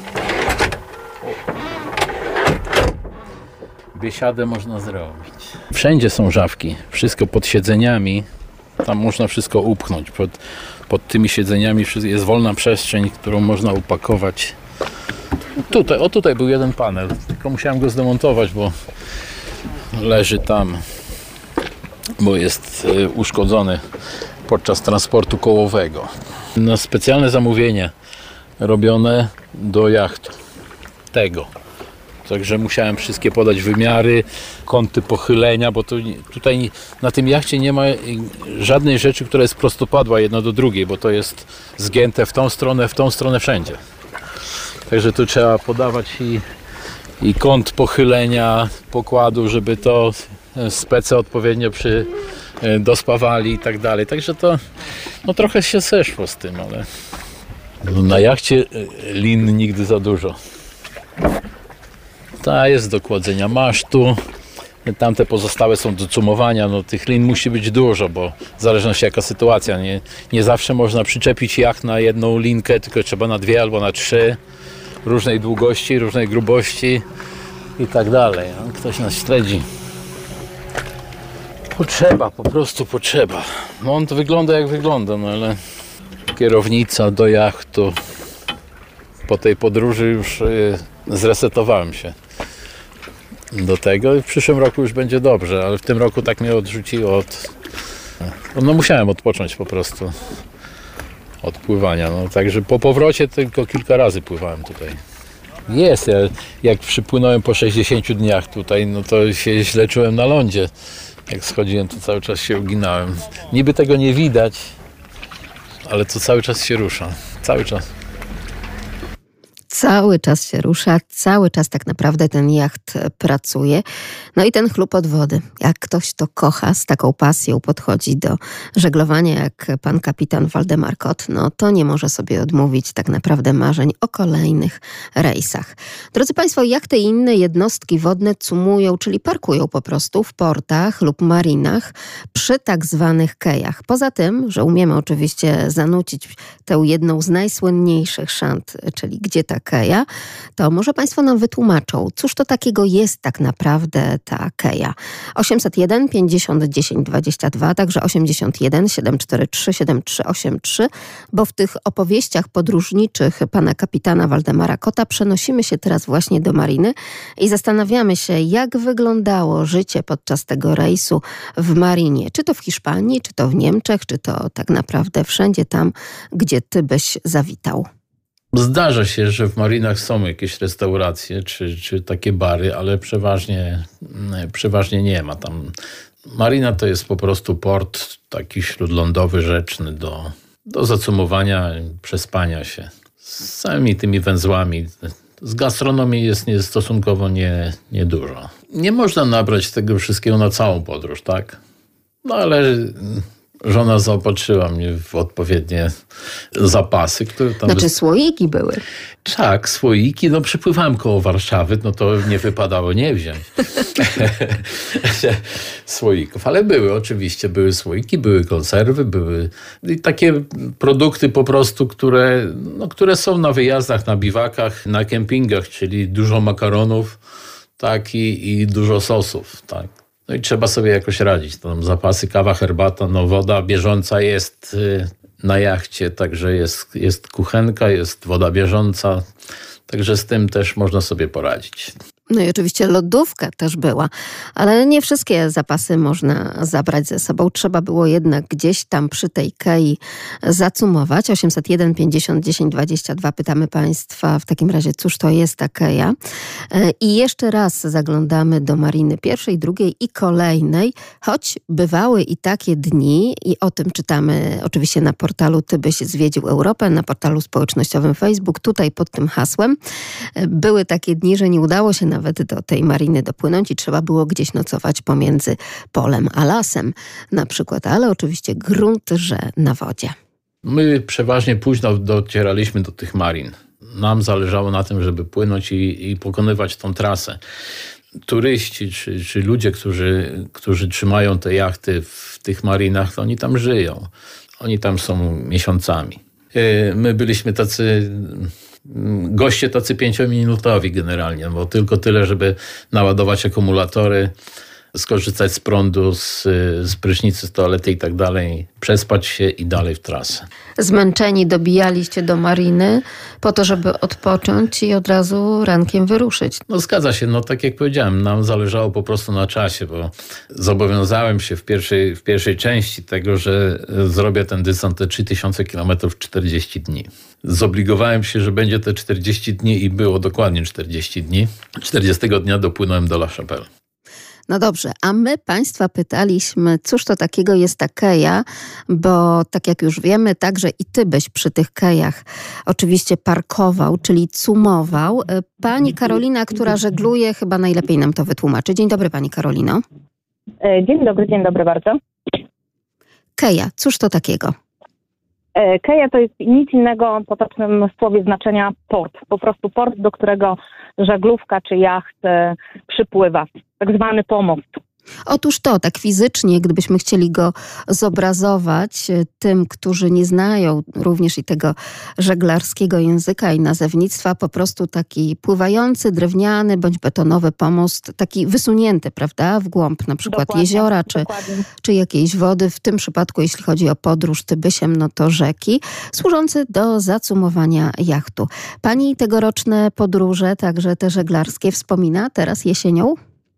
Biesiadę można zrobić. Wszędzie są żawki. Wszystko pod siedzeniami. Tam można wszystko upchnąć. Pod tymi siedzeniami jest wolna przestrzeń, którą można upakować. Tutaj był jeden panel. Tylko musiałem go zdemontować, bo leży tam. Bo jest uszkodzony podczas transportu kołowego. Na specjalne zamówienie robione do jachtu. Także musiałem wszystkie podać wymiary, kąty pochylenia, bo tutaj na tym jachcie nie ma żadnej rzeczy, która jest prostopadła jedna do drugiej, bo to jest zgięte w tą stronę wszędzie. Także tu trzeba podawać i kąt pochylenia pokładu, żeby to spece odpowiednio dospawali i tak dalej. Także to trochę się zeszło z tym, ale na jachcie lin nigdy za dużo. Ta jest do kładzenia masztu. Tamte pozostałe są do cumowania. Tych lin musi być dużo, bo w zależności jaka sytuacja. Nie zawsze można przyczepić jacht na jedną linkę, tylko trzeba na 2 albo na 3. Różnej długości, różnej grubości i tak dalej. Ktoś nas śledzi. Po prostu potrzeba. On to wygląda jak wygląda, ale kierownica do jachtu. Po tej podróży już zresetowałem się do tego i w przyszłym roku już będzie dobrze, ale w tym roku tak mnie odrzuciło musiałem odpocząć po prostu od pływania. Także po powrocie tylko kilka razy pływałem tutaj. Jak przypłynąłem po 60 dniach tutaj, to się źle czułem na lądzie. Jak schodziłem, to cały czas się uginałem. Niby tego nie widać, ale to cały czas się rusza. Cały czas. Cały czas się rusza, cały czas tak naprawdę ten jacht pracuje. I ten chlub od wody. Jak ktoś to kocha, z taką pasją podchodzi do żeglowania jak pan kapitan Waldemar Kot, to nie może sobie odmówić tak naprawdę marzeń o kolejnych rejsach. Drodzy Państwo, jachty i inne jednostki wodne cumują, czyli parkują po prostu w portach lub marinach przy tak zwanych kejach. Poza tym, że umiemy oczywiście zanucić tę jedną z najsłynniejszych szant, czyli gdzie ta keja, to może Państwo nam wytłumaczą, cóż to takiego jest tak naprawdę ta keja. 801 50 10 22, także 81 743 7383, bo w tych opowieściach podróżniczych pana kapitana Waldemara Kota przenosimy się teraz właśnie do mariny i zastanawiamy się, jak wyglądało życie podczas tego rejsu w marinie. Czy to w Hiszpanii, czy to w Niemczech, czy to tak naprawdę wszędzie tam, gdzie Tybyś zawitał. Zdarza się, że w marinach są jakieś restauracje czy takie bary, ale przeważnie nie ma tam. Marina to jest po prostu port taki śródlądowy, rzeczny do zacumowania, przespania się. Z całymi tymi węzłami. Z gastronomii jest stosunkowo niedużo. Nie można nabrać tego wszystkiego na całą podróż, tak? No ale żona zaopatrzyła mnie w odpowiednie zapasy, które tam... Znaczy słoiki były. Tak, słoiki. No przypływałem koło Warszawy, no to nie wypadało nie wziąć słoików. Ale były oczywiście, były słoiki, były konserwy, były takie produkty po prostu, które są na wyjazdach, na biwakach, na kempingach, czyli dużo makaronów, tak, i dużo sosów, tak. No i trzeba sobie jakoś radzić. Tam zapasy, kawa, herbata, no woda bieżąca jest na jachcie, także jest kuchenka, jest woda bieżąca, także z tym też można sobie poradzić. No i oczywiście lodówka też była, ale nie wszystkie zapasy można zabrać ze sobą. Trzeba było jednak gdzieś tam przy tej kei zacumować. 801 50 10 22 pytamy Państwa w takim razie, cóż to jest ta keja. I jeszcze raz zaglądamy do mariny pierwszej, drugiej i kolejnej, choć bywały i takie dni, i o tym czytamy oczywiście na portalu Ty byś zwiedził Europę, na portalu społecznościowym Facebook, tutaj pod tym hasłem. Były takie dni, że nie udało się nawet do tej mariny dopłynąć i trzeba było gdzieś nocować pomiędzy polem a lasem na przykład, ale oczywiście grunt, że na wodzie. My przeważnie późno docieraliśmy do tych marin. Nam zależało na tym, żeby płynąć i pokonywać tą trasę. Turyści czy ludzie, którzy trzymają te jachty w tych marinach, to oni tam żyją. Oni tam są miesiącami. My byliśmy goście tacy 5-minutowi generalnie, bo tylko tyle, żeby naładować akumulatory, skorzystać z prądu, z prysznicy, z toalety i tak dalej, przespać się i dalej w trasę. Zmęczeni dobijaliście do mariny po to, żeby odpocząć i od razu rankiem wyruszyć. No zgadza się, no tak jak powiedziałem, nam zależało po prostu na czasie, bo zobowiązałem się w pierwszej części tego, że zrobię ten dystans te 3000 km w 40 dni. Zobligowałem się, że będzie te 40 dni i było dokładnie 40 dni. 40 dnia dopłynąłem do La Chapelle. No dobrze, a my Państwa pytaliśmy, cóż to takiego jest ta keja, bo tak jak już wiemy, także i Ty byś przy tych kejach oczywiście parkował, czyli cumował. Pani Karolina, która żegluje, chyba najlepiej nam to wytłumaczy. Dzień dobry Pani Karolino. Dzień dobry bardzo. Keja, cóż to takiego? Keja to jest nic innego w potocznym słowie znaczenia port. Po prostu port, do którego żaglówka czy jacht przypływa. Tak zwany pomost. Otóż to, tak fizycznie, gdybyśmy chcieli go zobrazować tym, którzy nie znają również i tego żeglarskiego języka i nazewnictwa, po prostu taki pływający, drewniany bądź betonowy pomost, taki wysunięty, prawda, w głąb na przykład jeziora czy jakiejś wody. W tym przypadku, jeśli chodzi o podróż Tybysiem, no to rzeki, służący do zacumowania jachtu. Pani tegoroczne podróże, także te żeglarskie, wspomina teraz jesienią?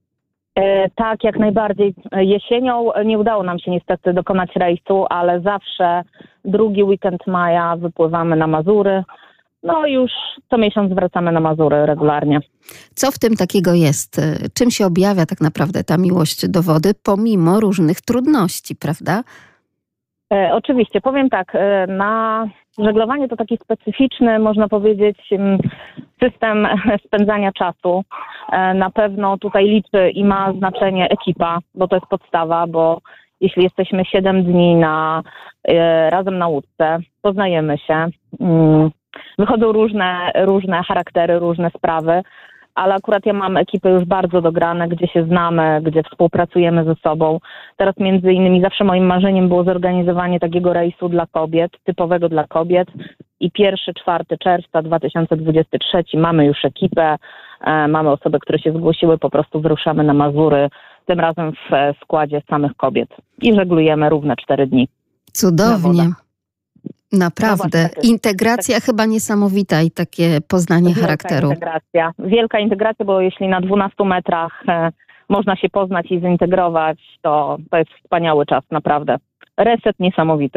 Tak, jak najbardziej. Jesienią nie udało nam się niestety dokonać rejsu, ale zawsze drugi weekend maja wypływamy na Mazury. No już co miesiąc wracamy na Mazury regularnie. Co w tym takiego jest? Czym się objawia tak naprawdę ta miłość do wody, pomimo różnych trudności, prawda? Oczywiście, powiem tak, na żeglowanie to taki specyficzny, można powiedzieć, system spędzania czasu. Na pewno tutaj liczy i ma znaczenie ekipa, bo to jest podstawa, bo jeśli jesteśmy 7 dni razem na łódce, poznajemy się, wychodzą różne charaktery, różne sprawy, ale akurat ja mam ekipę już bardzo dograne, gdzie się znamy, gdzie współpracujemy ze sobą. Teraz między innymi zawsze moim marzeniem było zorganizowanie takiego rejsu dla kobiet, typowego dla kobiet i 1-4 czerwca 2023 mamy już ekipę, mamy osoby, które się zgłosiły, po prostu wyruszamy na Mazury, tym razem w składzie samych kobiet i żeglujemy równe 4 dni. Cudownie. Naprawdę. Integracja chyba niesamowita i takie poznanie charakteru. Wielka integracja, bo jeśli na 12 metrach można się poznać i zintegrować, to jest wspaniały czas, naprawdę. Reset niesamowity.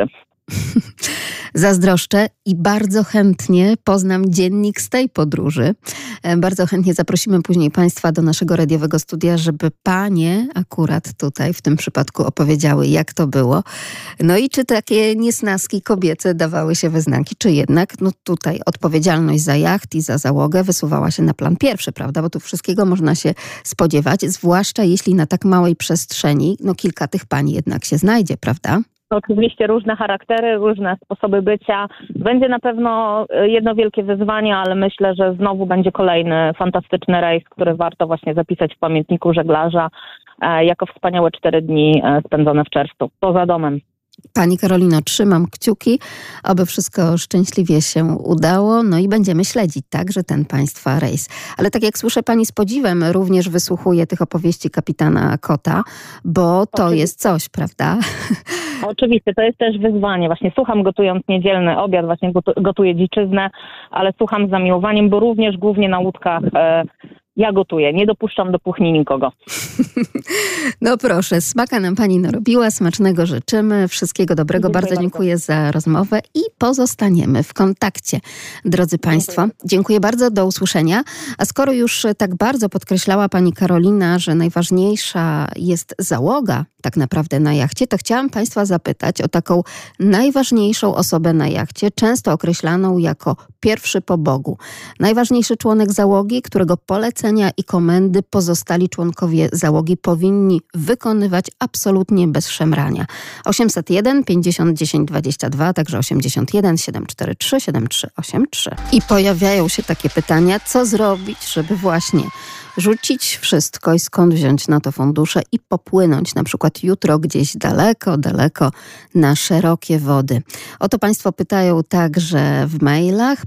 Zazdroszczę i bardzo chętnie poznam dziennik z tej podróży. Bardzo chętnie zaprosimy później Państwa do naszego radiowego studia, żeby panie akurat tutaj w tym przypadku opowiedziały, jak to było. No i czy takie niesnaski kobiece dawały się we znaki, czy jednak tutaj odpowiedzialność za jacht i za załogę wysuwała się na plan pierwszy, prawda? Bo tu wszystkiego można się spodziewać, zwłaszcza jeśli na tak małej przestrzeni kilka tych pań jednak się znajdzie, prawda? Oczywiście różne charaktery, różne sposoby bycia. Będzie na pewno jedno wielkie wyzwanie, ale myślę, że znowu będzie kolejny fantastyczny rejs, który warto właśnie zapisać w pamiętniku żeglarza jako wspaniałe 4 dni spędzone w czerwcu, poza domem. Pani Karolino, trzymam kciuki, aby wszystko szczęśliwie się udało, i będziemy śledzić także ten Państwa rejs. Ale tak jak słyszę, Pani z podziwem również wysłuchuje tych opowieści kapitana Kota, bo to jest coś, prawda? Oczywiście, to jest też wyzwanie. Właśnie słucham gotując niedzielny obiad, właśnie gotuję dziczyznę, ale słucham z zamiłowaniem, bo również głównie na łódkach ja gotuję. Nie dopuszczam do kuchni nikogo. No proszę, smaka nam Pani narobiła, smacznego życzymy, wszystkiego dobrego. Bardzo dziękuję za rozmowę i pozostaniemy w kontakcie. Drodzy Państwo, dziękuję bardzo, do usłyszenia. A skoro już tak bardzo podkreślała Pani Karolina, że najważniejsza jest załoga tak naprawdę na jachcie, to chciałam Państwa zapytać o taką najważniejszą osobę na jachcie, często określaną jako pierwszy po Bogu. Najważniejszy członek załogi, którego polecenia i komendy pozostali członkowie załogi powinni wykonywać absolutnie bez szemrania. 801 50 10 22, także 81 743 7383. I pojawiają się takie pytania, co zrobić, żeby właśnie rzucić wszystko i skąd wziąć na to fundusze i popłynąć na przykład jutro gdzieś daleko, daleko na szerokie wody. O to Państwo pytają także w mailach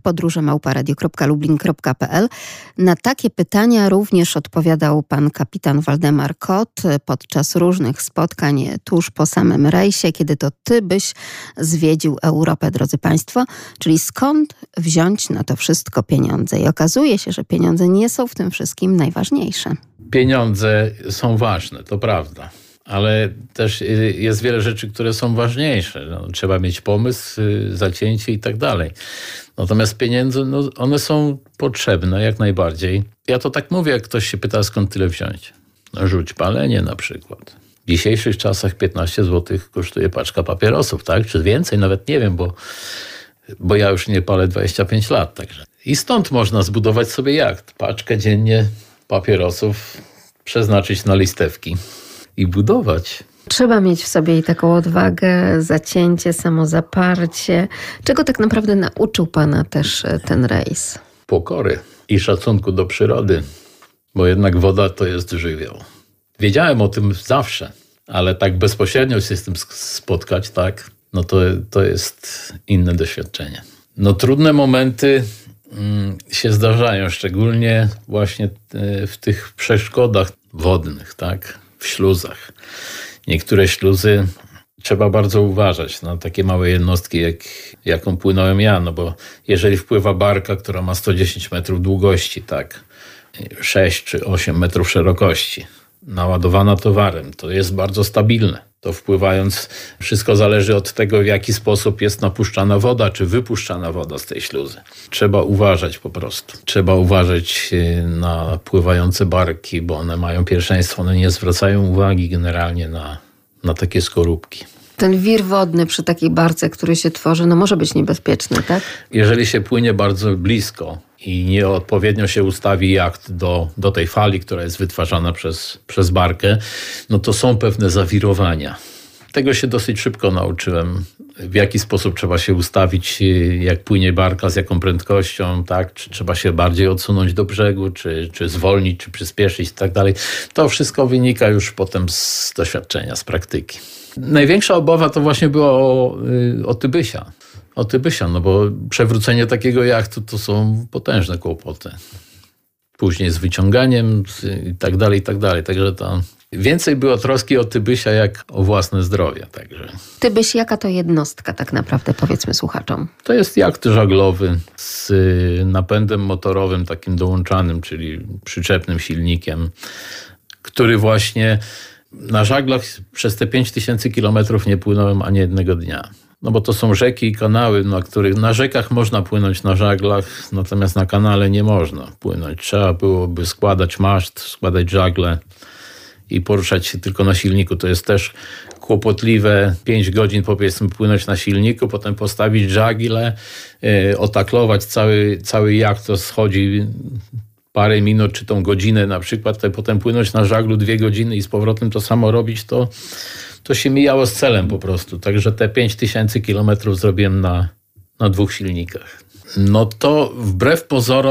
podróże@radio.lublin.pl. Na takie pytania również odpowiadał pan kapitan Waldemar Kot podczas różnych spotkań tuż po samym rejsie, kiedy to ty byś zwiedził Europę, drodzy Państwo. Czyli skąd wziąć na to wszystko pieniądze? I okazuje się, że pieniądze nie są w tym wszystkim najważniejsze. Pieniądze są ważne, to prawda. Ale też jest wiele rzeczy, które są ważniejsze. Trzeba mieć pomysł, zacięcie i tak dalej. Natomiast pieniądze, one są potrzebne jak najbardziej. Ja to tak mówię, jak ktoś się pyta, skąd tyle wziąć. Rzuć palenie na przykład. W dzisiejszych czasach 15 zł kosztuje paczka papierosów, tak? Czy więcej? Nawet nie wiem, bo ja już nie palę 25 lat. Także. I stąd można zbudować sobie jacht. Paczkę dziennie papierosów przeznaczyć na listewki i budować. Trzeba mieć w sobie i taką odwagę, zacięcie, samozaparcie. Czego tak naprawdę nauczył Pana też ten rejs? Pokory i szacunku do przyrody, bo jednak woda to jest żywioł. Wiedziałem o tym zawsze, ale tak bezpośrednio się z tym spotkać, tak, to jest inne doświadczenie. Trudne momenty się zdarzają, szczególnie właśnie w tych przeszkodach wodnych, tak, w śluzach. Niektóre śluzy trzeba bardzo uważać na takie małe jednostki, jaką płynąłem ja, bo jeżeli wpływa barka, która ma 110 metrów długości, tak, 6 czy 8 metrów szerokości, naładowana towarem, to jest bardzo stabilne. To wpływając, wszystko zależy od tego, w jaki sposób jest napuszczana woda, czy wypuszczana woda z tej śluzy. Trzeba uważać po prostu. Trzeba uważać na pływające barki, bo one mają pierwszeństwo. One nie zwracają uwagi generalnie na takie skorupki. Ten wir wodny przy takiej barce, który się tworzy, może być niebezpieczny, tak? Jeżeli się płynie bardzo blisko i nieodpowiednio się ustawi jacht do tej fali, która jest wytwarzana przez barkę, to są pewne zawirowania. Tego się dosyć szybko nauczyłem, w jaki sposób trzeba się ustawić, jak płynie barka, z jaką prędkością, tak? Czy trzeba się bardziej odsunąć do brzegu, czy zwolnić, czy przyspieszyć i tak dalej. To wszystko wynika już potem z doświadczenia, z praktyki. Największa obawa to właśnie była o Tybysia. Bo przewrócenie takiego jachtu to są potężne kłopoty. Później z wyciąganiem i tak dalej, i tak dalej. Także to więcej było troski o Tybysia jak o własne zdrowie. Także. Tybyś, jaka to jednostka tak naprawdę, powiedzmy słuchaczom? To jest jacht żaglowy z napędem motorowym takim dołączanym, czyli przyczepnym silnikiem, który właśnie na żaglach przez te 5000 kilometrów nie płynąłem ani jednego dnia. No bo to są rzeki i kanały, na rzekach można płynąć na żaglach, natomiast na kanale nie można płynąć. Trzeba byłoby składać maszt, składać żagle i poruszać się tylko na silniku. To jest też kłopotliwe. 5 godzin powiedzmy płynąć na silniku, potem postawić żagle, otaklować cały jacht, to schodzi parę minut, czy tą godzinę na przykład, potem płynąć na żaglu 2 godziny i z powrotem to samo robić, to się mijało z celem po prostu. Także te 5000 kilometrów zrobiłem na 2 silnikach. No to wbrew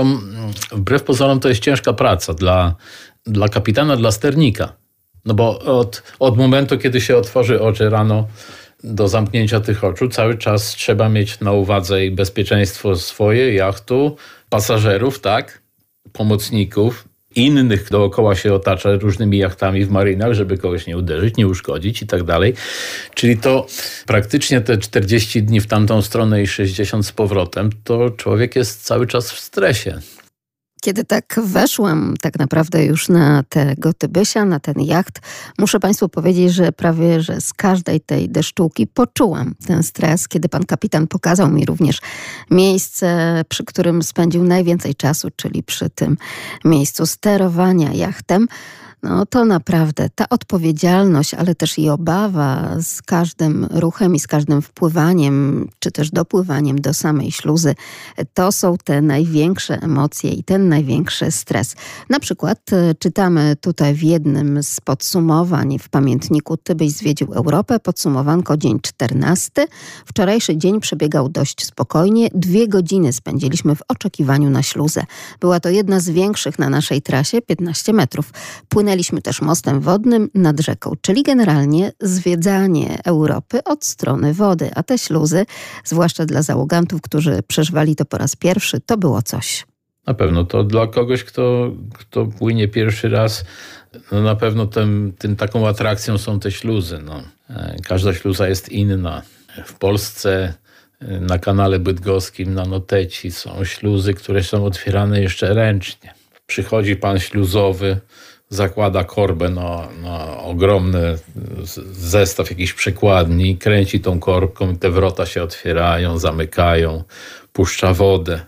pozorom to jest ciężka praca dla kapitana, dla sternika. No bo od momentu, kiedy się otworzy oczy rano do zamknięcia tych oczu, cały czas trzeba mieć na uwadze i bezpieczeństwo swoje, jachtu, pasażerów, tak, pomocników, innych dookoła się otacza różnymi jachtami w marynach, żeby kogoś nie uderzyć, nie uszkodzić i tak dalej. Czyli to praktycznie te 40 dni w tamtą stronę i 60 z powrotem, to człowiek jest cały czas w stresie. Kiedy tak weszłam tak naprawdę już na tego Tybysia, na ten jacht, muszę Państwu powiedzieć, że prawie że z każdej tej deszczułki poczułam ten stres, kiedy pan kapitan pokazał mi również miejsce, przy którym spędził najwięcej czasu, czyli przy tym miejscu sterowania jachtem. No to naprawdę ta odpowiedzialność, ale też i obawa z każdym ruchem i z każdym wpływaniem, czy też dopływaniem do samej śluzy, to są te największe emocje i ten największy stres. Na przykład czytamy tutaj w jednym z podsumowań w pamiętniku Tybyś zwiedził Europę, podsumowanko dzień 14. Wczorajszy dzień przebiegał dość spokojnie. 2 godziny spędziliśmy w oczekiwaniu na śluzę. Była to jedna z większych na naszej trasie, 15 metrów. Płynęliśmy też mostem wodnym nad rzeką, czyli generalnie zwiedzanie Europy od strony wody, a te śluzy, zwłaszcza dla załogantów, którzy przeżywali to po raz pierwszy, to było coś. Na pewno to dla kogoś, kto płynie pierwszy raz, no na pewno tym taką atrakcją są te śluzy. No. Każda śluza jest inna. W Polsce na kanale bydgoskim, na Noteci są śluzy, które są otwierane jeszcze ręcznie. Przychodzi pan śluzowy, zakłada korbę na ogromny zestaw jakichś przekładni, kręci tą korbką, te wrota się otwierają, zamykają, puszcza wodę.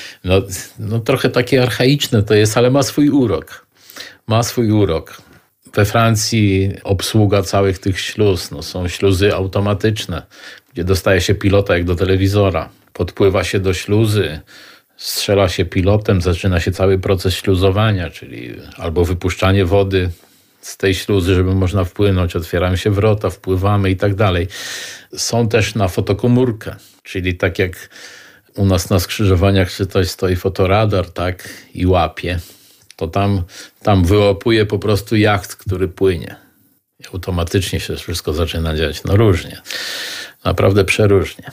No trochę takie archaiczne to jest, ale ma swój urok. Ma swój urok. We Francji obsługa całych tych śluz, są śluzy automatyczne, gdzie dostaje się pilota jak do telewizora. Podpływa się do śluzy, strzela się pilotem, zaczyna się cały proces śluzowania, czyli albo wypuszczanie wody z tej śluzy, żeby można wpłynąć, otwierają się wrota, wpływamy i tak dalej. Są też na fotokomórkę, czyli tak jak u nas na skrzyżowaniach stoi fotoradar, tak, i łapie, to tam wyłapuje po prostu jacht, który płynie. I automatycznie się wszystko zaczyna dziać. No różnie. Naprawdę przeróżnie.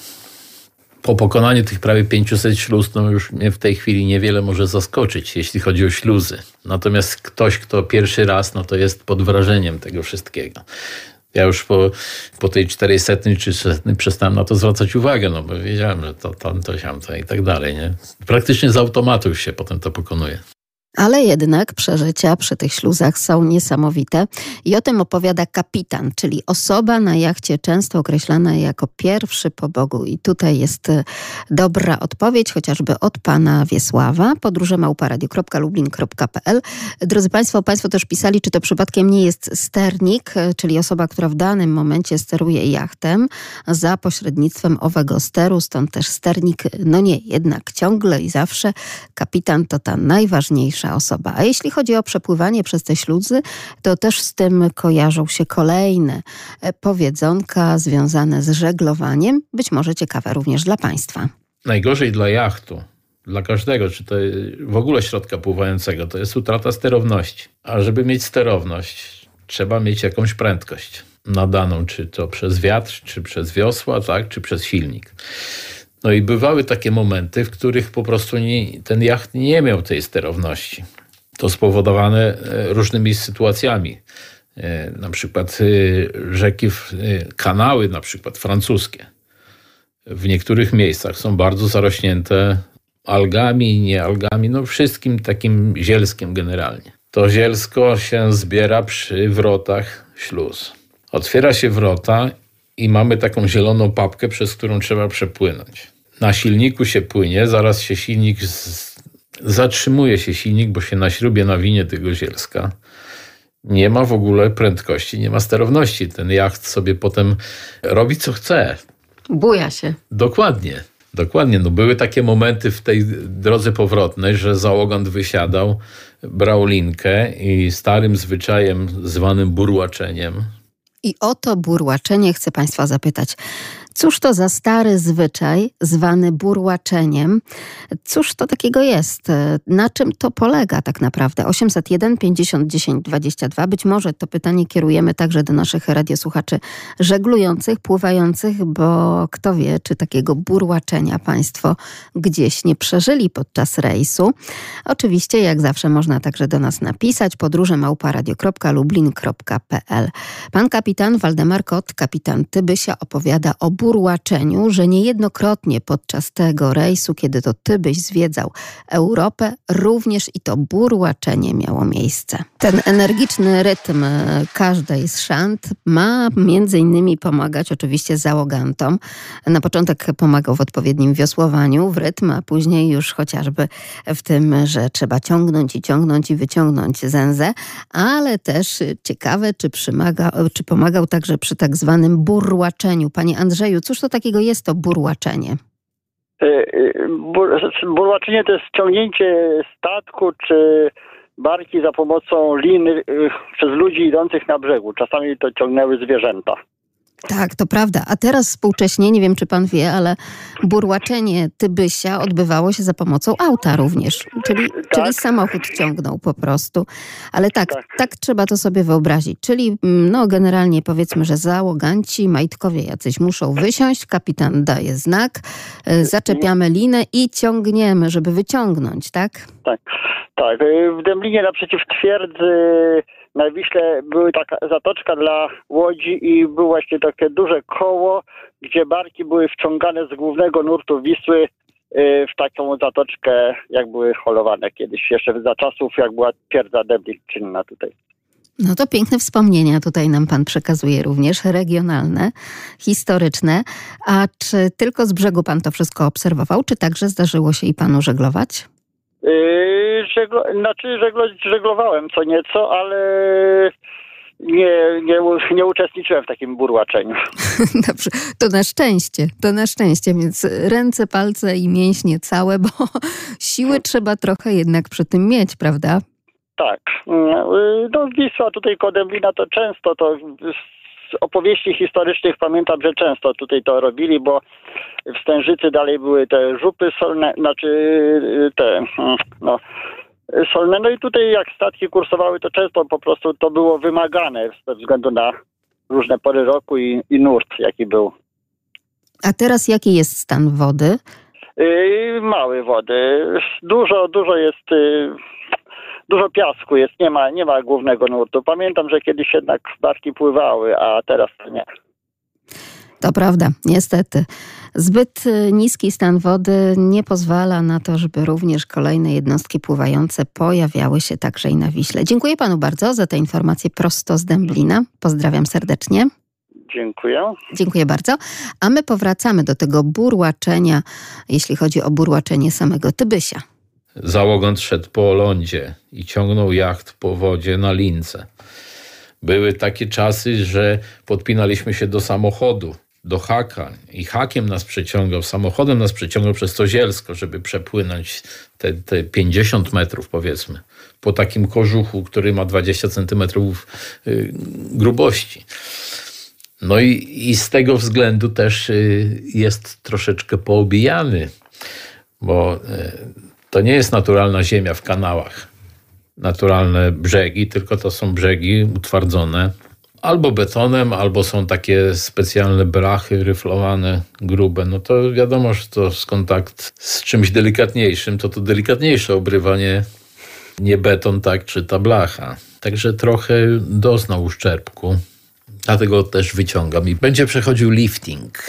Po pokonaniu tych prawie 500 śluz, to już mnie w tej chwili niewiele może zaskoczyć, jeśli chodzi o śluzy. Natomiast ktoś, kto pierwszy raz, no to jest pod wrażeniem tego wszystkiego. Ja już po tej 400 czy 300 przestałem na to zwracać uwagę, no bo wiedziałem, że to siamto i tak dalej, nie? Praktycznie z automatu już się potem to pokonuje. Ale jednak przeżycia przy tych śluzach są niesamowite i o tym opowiada kapitan, czyli osoba na jachcie często określana jako pierwszy po Bogu. I tutaj jest dobra odpowiedź, chociażby od pana Wiesława, podróże@radio.lublin.pl. Drodzy Państwo też pisali, czy to przypadkiem nie jest sternik, czyli osoba, która w danym momencie steruje jachtem za pośrednictwem owego steru, stąd też sternik, no nie, jednak ciągle i zawsze kapitan to ta najważniejsza osoba. A jeśli chodzi o przepływanie przez te śluzy, to też z tym kojarzą się kolejne powiedzonka związane z żeglowaniem, być może ciekawe również dla Państwa. Najgorzej dla jachtu, dla każdego, czy to w ogóle środka pływającego, to jest utrata sterowności. A żeby mieć sterowność, trzeba mieć jakąś prędkość nadaną, czy to przez wiatr, czy przez wiosła, tak, czy przez silnik. No i bywały takie momenty, w których po prostu ten jacht nie miał tej sterowności. To spowodowane różnymi sytuacjami. Na przykład rzeki, kanały na przykład francuskie. W niektórych miejscach są bardzo zarośnięte algami, nie algami, no wszystkim takim zielskiem generalnie. To zielsko się zbiera przy wrotach śluz. Otwiera się wrota i mamy taką zieloną papkę, przez którą trzeba przepłynąć. Na silniku się płynie, zaraz się silnik zatrzymuje się silnik, bo się na śrubie nawinie tego zielska. Nie ma w ogóle prędkości, nie ma sterowności. Ten jacht sobie potem robi co chce. Buja się. Dokładnie. No były takie momenty w tej drodze powrotnej, że załogant wysiadał, brał linkę i starym zwyczajem zwanym burłaczeniem. I o to burłaczenie chcę Państwa zapytać. Cóż to za stary zwyczaj zwany burłaczeniem? Cóż to takiego jest? Na czym to polega tak naprawdę? 801 50 10 22. Być może to pytanie kierujemy także do naszych radiosłuchaczy żeglujących, pływających, bo kto wie, czy takiego burłaczenia Państwo gdzieś nie przeżyli podczas rejsu. Oczywiście, jak zawsze, można także do nas napisać podróże@radio.lublin.pl. Pan kapitan Waldemar Kot, kapitan Tybysia, opowiada o burłaczeniu, że niejednokrotnie podczas tego rejsu, kiedy to Tybyś zwiedzał Europę, również i to burłaczenie miało miejsce. Ten energiczny rytm każdej z szant ma między innymi pomagać oczywiście załogantom. Na początek pomagał w odpowiednim wiosłowaniu, w rytm, a później już chociażby w tym, że trzeba ciągnąć i wyciągnąć zęzę, ale też ciekawe, czy pomagał także przy tak zwanym burłaczeniu. Panie Andrzeju, cóż to takiego jest to burłaczenie? Burłaczenie to jest ciągnięcie statku czy barki za pomocą liny przez ludzi idących na brzegu. Czasami to ciągnęły zwierzęta. Tak, to prawda. A teraz współcześnie, nie wiem czy pan wie, ale burłaczenie Tybysia odbywało się za pomocą auta również. Czyli samochód ciągnął po prostu. Ale tak trzeba to sobie wyobrazić. Czyli generalnie powiedzmy, że załoganci, majtkowie jacyś muszą wysiąść, kapitan daje znak, zaczepiamy linę i ciągniemy, żeby wyciągnąć, tak? Tak. W Dęblinie naprzeciw twierdzy na Wiśle była taka zatoczka dla łodzi i było właśnie takie duże koło, gdzie barki były wciągane z głównego nurtu Wisły w taką zatoczkę, jak były holowane kiedyś, jeszcze za czasów, jak była twierdza Dęblin czynna tutaj. No to piękne wspomnienia tutaj nam pan przekazuje również, regionalne, historyczne. A czy tylko z brzegu pan to wszystko obserwował, czy także zdarzyło się i panu żeglować? Żeglowałem co nieco, ale nie uczestniczyłem w takim burłaczeniu. Dobrze, to na szczęście, więc ręce, palce i mięśnie całe, bo siły trzeba trochę jednak przy tym mieć, prawda? Tak. Wisła tutaj koło Dęblina to często to z opowieści historycznych pamiętam, że często tutaj to robili, bo w Stężycy dalej były te żupy solne, solne. No i tutaj jak statki kursowały, to często po prostu to było wymagane ze względu na różne pory roku i nurt, jaki był. A teraz jaki jest stan wody? Małe wody. Dużo jest... Dużo piasku jest, nie ma głównego nurtu. Pamiętam, że kiedyś jednak barki pływały, a teraz to nie. To prawda, niestety. Zbyt niski stan wody nie pozwala na to, żeby również kolejne jednostki pływające pojawiały się także i na Wiśle. Dziękuję panu bardzo za te informacje prosto z Dęblina. Pozdrawiam serdecznie. Dziękuję. Dziękuję bardzo. A my powracamy do tego burłaczenia, jeśli chodzi o burłaczenie samego Tybysia. Załogant szedł po lądzie i ciągnął jacht po wodzie na lince. Były takie czasy, że podpinaliśmy się do samochodu, do haka i hakiem nas przeciągał, samochodem nas przeciągał przez to zielsko, żeby przepłynąć te 50 metrów powiedzmy, po takim kożuchu, który ma 20 centymetrów grubości. No i z tego względu też jest troszeczkę poobijany, bo to nie jest naturalna ziemia w kanałach, naturalne brzegi, tylko to są brzegi utwardzone albo betonem, albo są takie specjalne blachy ryflowane, grube. No to wiadomo, że to z kontakt z czymś delikatniejszym, to delikatniejsze obrywanie, nie beton, tak, czy ta blacha. Także trochę doznał uszczerbku, dlatego też wyciągam i będzie przechodził lifting.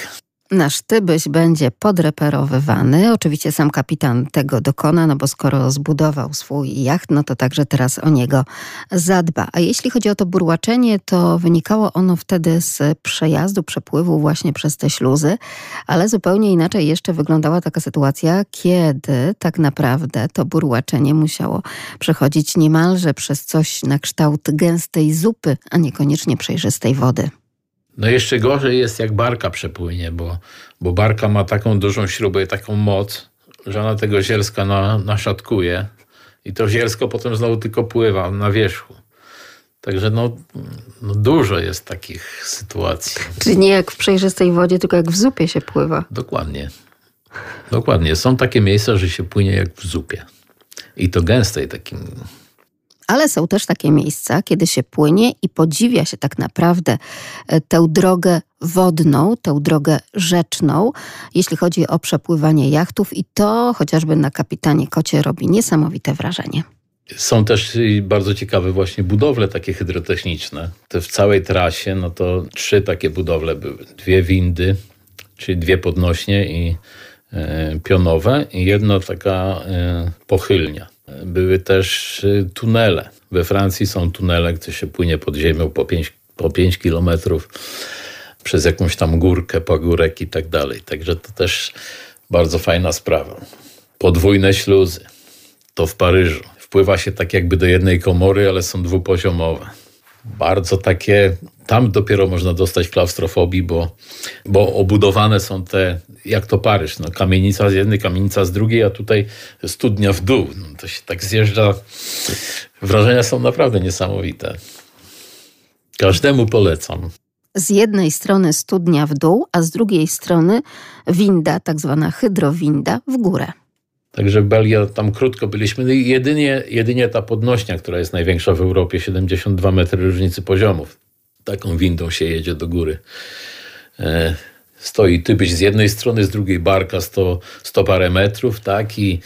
Nasz Tybyś będzie podreperowywany. Oczywiście sam kapitan tego dokona, no bo skoro zbudował swój jacht, no to także teraz o niego zadba. A jeśli chodzi o to burłaczenie, to wynikało ono wtedy z przejazdu, przepływu właśnie przez te śluzy, ale zupełnie inaczej jeszcze wyglądała taka sytuacja, kiedy tak naprawdę to burłaczenie musiało przechodzić niemalże przez coś na kształt gęstej zupy, a niekoniecznie przejrzystej wody. No jeszcze gorzej jest, jak barka przepłynie, bo barka ma taką dużą śrubę i taką moc, że ona tego zielska naszatkuje i to zielsko potem znowu tylko pływa na wierzchu. Także no dużo jest takich sytuacji. Czyli nie jak w przejrzystej wodzie, tylko jak w zupie się pływa. Dokładnie. Dokładnie. Są takie miejsca, że się płynie jak w zupie. I to gęstej takim. Ale są też takie miejsca, kiedy się płynie i podziwia się tak naprawdę tę drogę wodną, tę drogę rzeczną, jeśli chodzi o przepływanie jachtów i to chociażby na Kapitanie Kocie robi niesamowite wrażenie. Są też bardzo ciekawe właśnie budowle takie hydrotechniczne. Te w całej trasie, no to 3 takie budowle były. 2 windy, czyli 2 podnośnie i pionowe i 1 taka pochylnia. Były też tunele. We Francji są tunele, gdzie się płynie pod ziemią po 5 kilometrów przez jakąś tam górkę, pagórek i tak dalej. Także to też bardzo fajna sprawa. Podwójne śluzy. To w Paryżu. Wpływa się tak jakby do jednej komory, ale są dwupoziomowe. Bardzo takie, tam dopiero można dostać klaustrofobii, bo obudowane są te, jak to Paryż, no kamienica z jednej, kamienica z drugiej, a tutaj studnia w dół. No, to się tak zjeżdża. Wrażenia są naprawdę niesamowite. Każdemu polecam. Z jednej strony studnia w dół, a z drugiej strony winda, tak zwana hydrowinda, w górę. Także w Belgii tam krótko byliśmy. Jedynie ta podnośnia, która jest największa w Europie, 72 metry różnicy poziomów. Taką windą się jedzie do góry. Stoi Tybyś z jednej strony, z drugiej barka 100 parę metrów, tak? I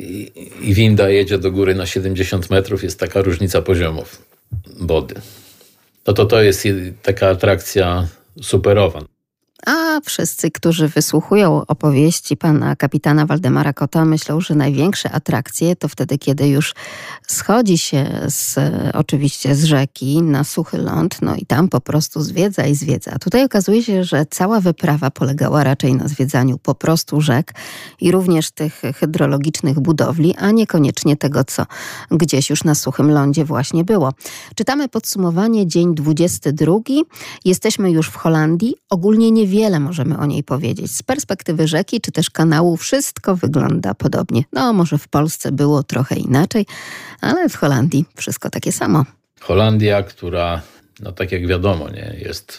winda jedzie do góry na 70 metrów. Jest taka różnica poziomów wody. No to jest taka atrakcja superowa. A wszyscy, którzy wysłuchują opowieści pana kapitana Waldemara Kota, myślą, że największe atrakcje to wtedy, kiedy już schodzi się oczywiście z rzeki na suchy ląd, no i tam po prostu zwiedza i zwiedza. A tutaj okazuje się, że cała wyprawa polegała raczej na zwiedzaniu po prostu rzek i również tych hydrologicznych budowli, a niekoniecznie tego, co gdzieś już na suchym lądzie właśnie było. Czytamy podsumowanie, dzień 22. Jesteśmy już w Holandii. Ogólnie niewiele możemy o niej powiedzieć. Z perspektywy rzeki czy też kanału wszystko wygląda podobnie. No może w Polsce było trochę inaczej, ale w Holandii wszystko takie samo. Holandia, która, no tak jak wiadomo, nie,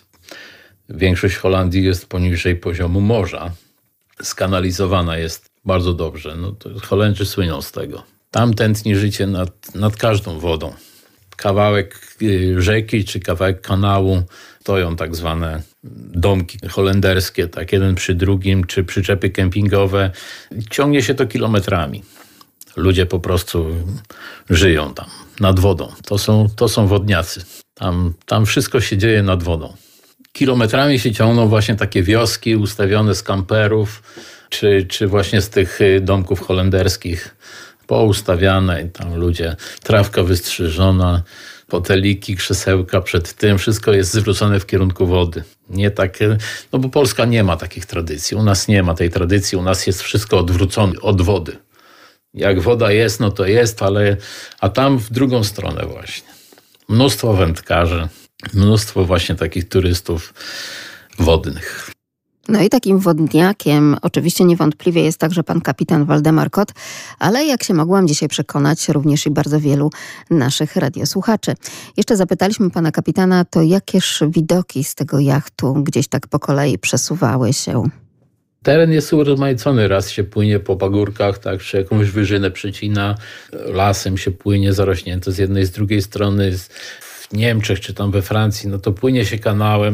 większość Holandii jest poniżej poziomu morza. Skanalizowana jest bardzo dobrze. No to Holendrzy słyną z tego. Tam tętni życie nad każdą wodą. Kawałek rzeki czy kawałek kanału stoją tak zwane domki holenderskie, tak jeden przy drugim, czy przyczepy kempingowe. Ciągnie się to kilometrami. Ludzie po prostu żyją tam, nad wodą. To są wodniacy. Tam wszystko się dzieje nad wodą. Kilometrami się ciągną właśnie takie wioski ustawione z kamperów, czy właśnie z tych domków holenderskich poustawiane i tam ludzie, trawka wystrzyżona, foteliki, krzesełka przed tym, wszystko jest zwrócone w kierunku wody. Nie takie, no bo Polska nie ma takich tradycji. U nas nie ma tej tradycji, u nas jest wszystko odwrócone od wody. Jak woda jest, no to jest, a tam w drugą stronę właśnie. Mnóstwo wędkarzy, mnóstwo właśnie takich turystów wodnych. No i takim wodniakiem oczywiście niewątpliwie jest także pan kapitan Waldemar Kot, ale jak się mogłam dzisiaj przekonać, również i bardzo wielu naszych radiosłuchaczy. Jeszcze zapytaliśmy pana kapitana, to jakież widoki z tego jachtu gdzieś tak po kolei przesuwały się? Teren jest urozmaicony. Raz się płynie po pagórkach, tak, czy jakąś wyżynę przecina. Lasem się płynie zarośnięto z jednej, z drugiej strony. W Niemczech czy tam we Francji, no to płynie się kanałem,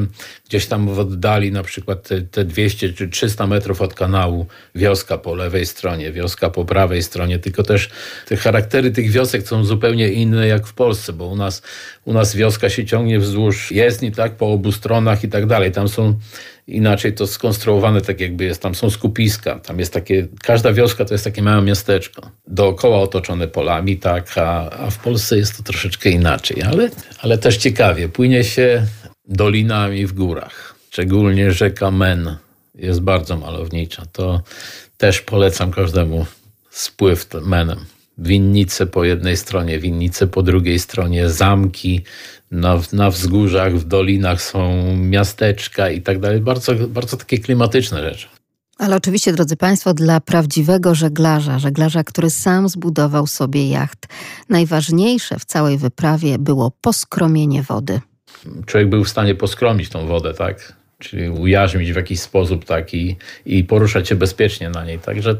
Gdzieś tam w oddali, na przykład te 200 czy 300 metrów od kanału, wioska po lewej stronie, wioska po prawej stronie, tylko też te charaktery tych wiosek są zupełnie inne jak w Polsce, bo u nas wioska się ciągnie wzdłuż jezdni, tak, po obu stronach i tak dalej. Tam są inaczej to skonstruowane, tak jakby jest, tam są skupiska, tam jest każda wioska to jest takie małe miasteczko, dookoła otoczone polami, tak, a w Polsce jest to troszeczkę inaczej, ale też ciekawie, płynie się dolinami w górach, szczególnie rzeka Men jest bardzo malownicza, to też polecam każdemu spływ Menem. Winnice po jednej stronie, winnice po drugiej stronie, zamki na wzgórzach, w dolinach są miasteczka i tak dalej. Bardzo, bardzo takie klimatyczne rzeczy. Ale oczywiście, drodzy Państwo, dla prawdziwego żeglarza, który sam zbudował sobie jacht, najważniejsze w całej wyprawie było poskromienie wody. Człowiek był w stanie poskromić tą wodę, tak? Czyli ujarzmić w jakiś sposób tak i poruszać się bezpiecznie na niej. Także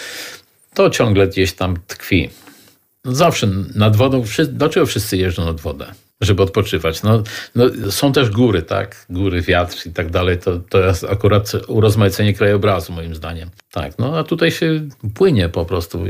to ciągle gdzieś tam tkwi. No zawsze nad wodą, dlaczego wszyscy jeżdżą nad wodę? Żeby odpoczywać. No, są też góry, tak? Góry, wiatr i tak dalej. To jest akurat urozmaicenie krajobrazu, moim zdaniem. Tak, no a tutaj się płynie po prostu.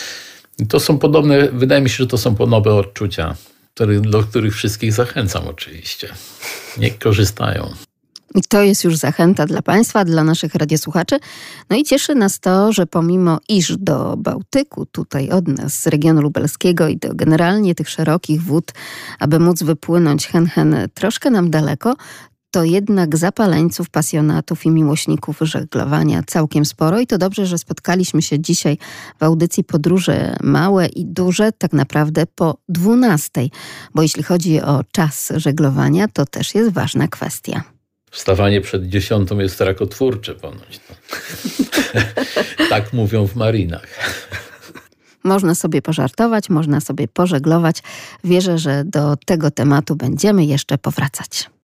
I to są podobne, wydaje mi się, że to są podobne odczucia, do których wszystkich zachęcam oczywiście. Niech korzystają. I to jest już zachęta dla Państwa, dla naszych radiosłuchaczy. No i cieszy nas to, że pomimo iż do Bałtyku, tutaj od nas, z regionu lubelskiego i do generalnie tych szerokich wód, aby móc wypłynąć hen troszkę nam daleko, to jednak zapaleńców, pasjonatów i miłośników żeglowania całkiem sporo. I to dobrze, że spotkaliśmy się dzisiaj w audycji Podróże Małe i Duże, tak naprawdę po 12:00. Bo jeśli chodzi o czas żeglowania, to też jest ważna kwestia. Wstawanie przed 10:00 jest rakotwórcze ponoć. Tak mówią w marinach. Można sobie pożartować, można sobie pożeglować. Wierzę, że do tego tematu będziemy jeszcze powracać.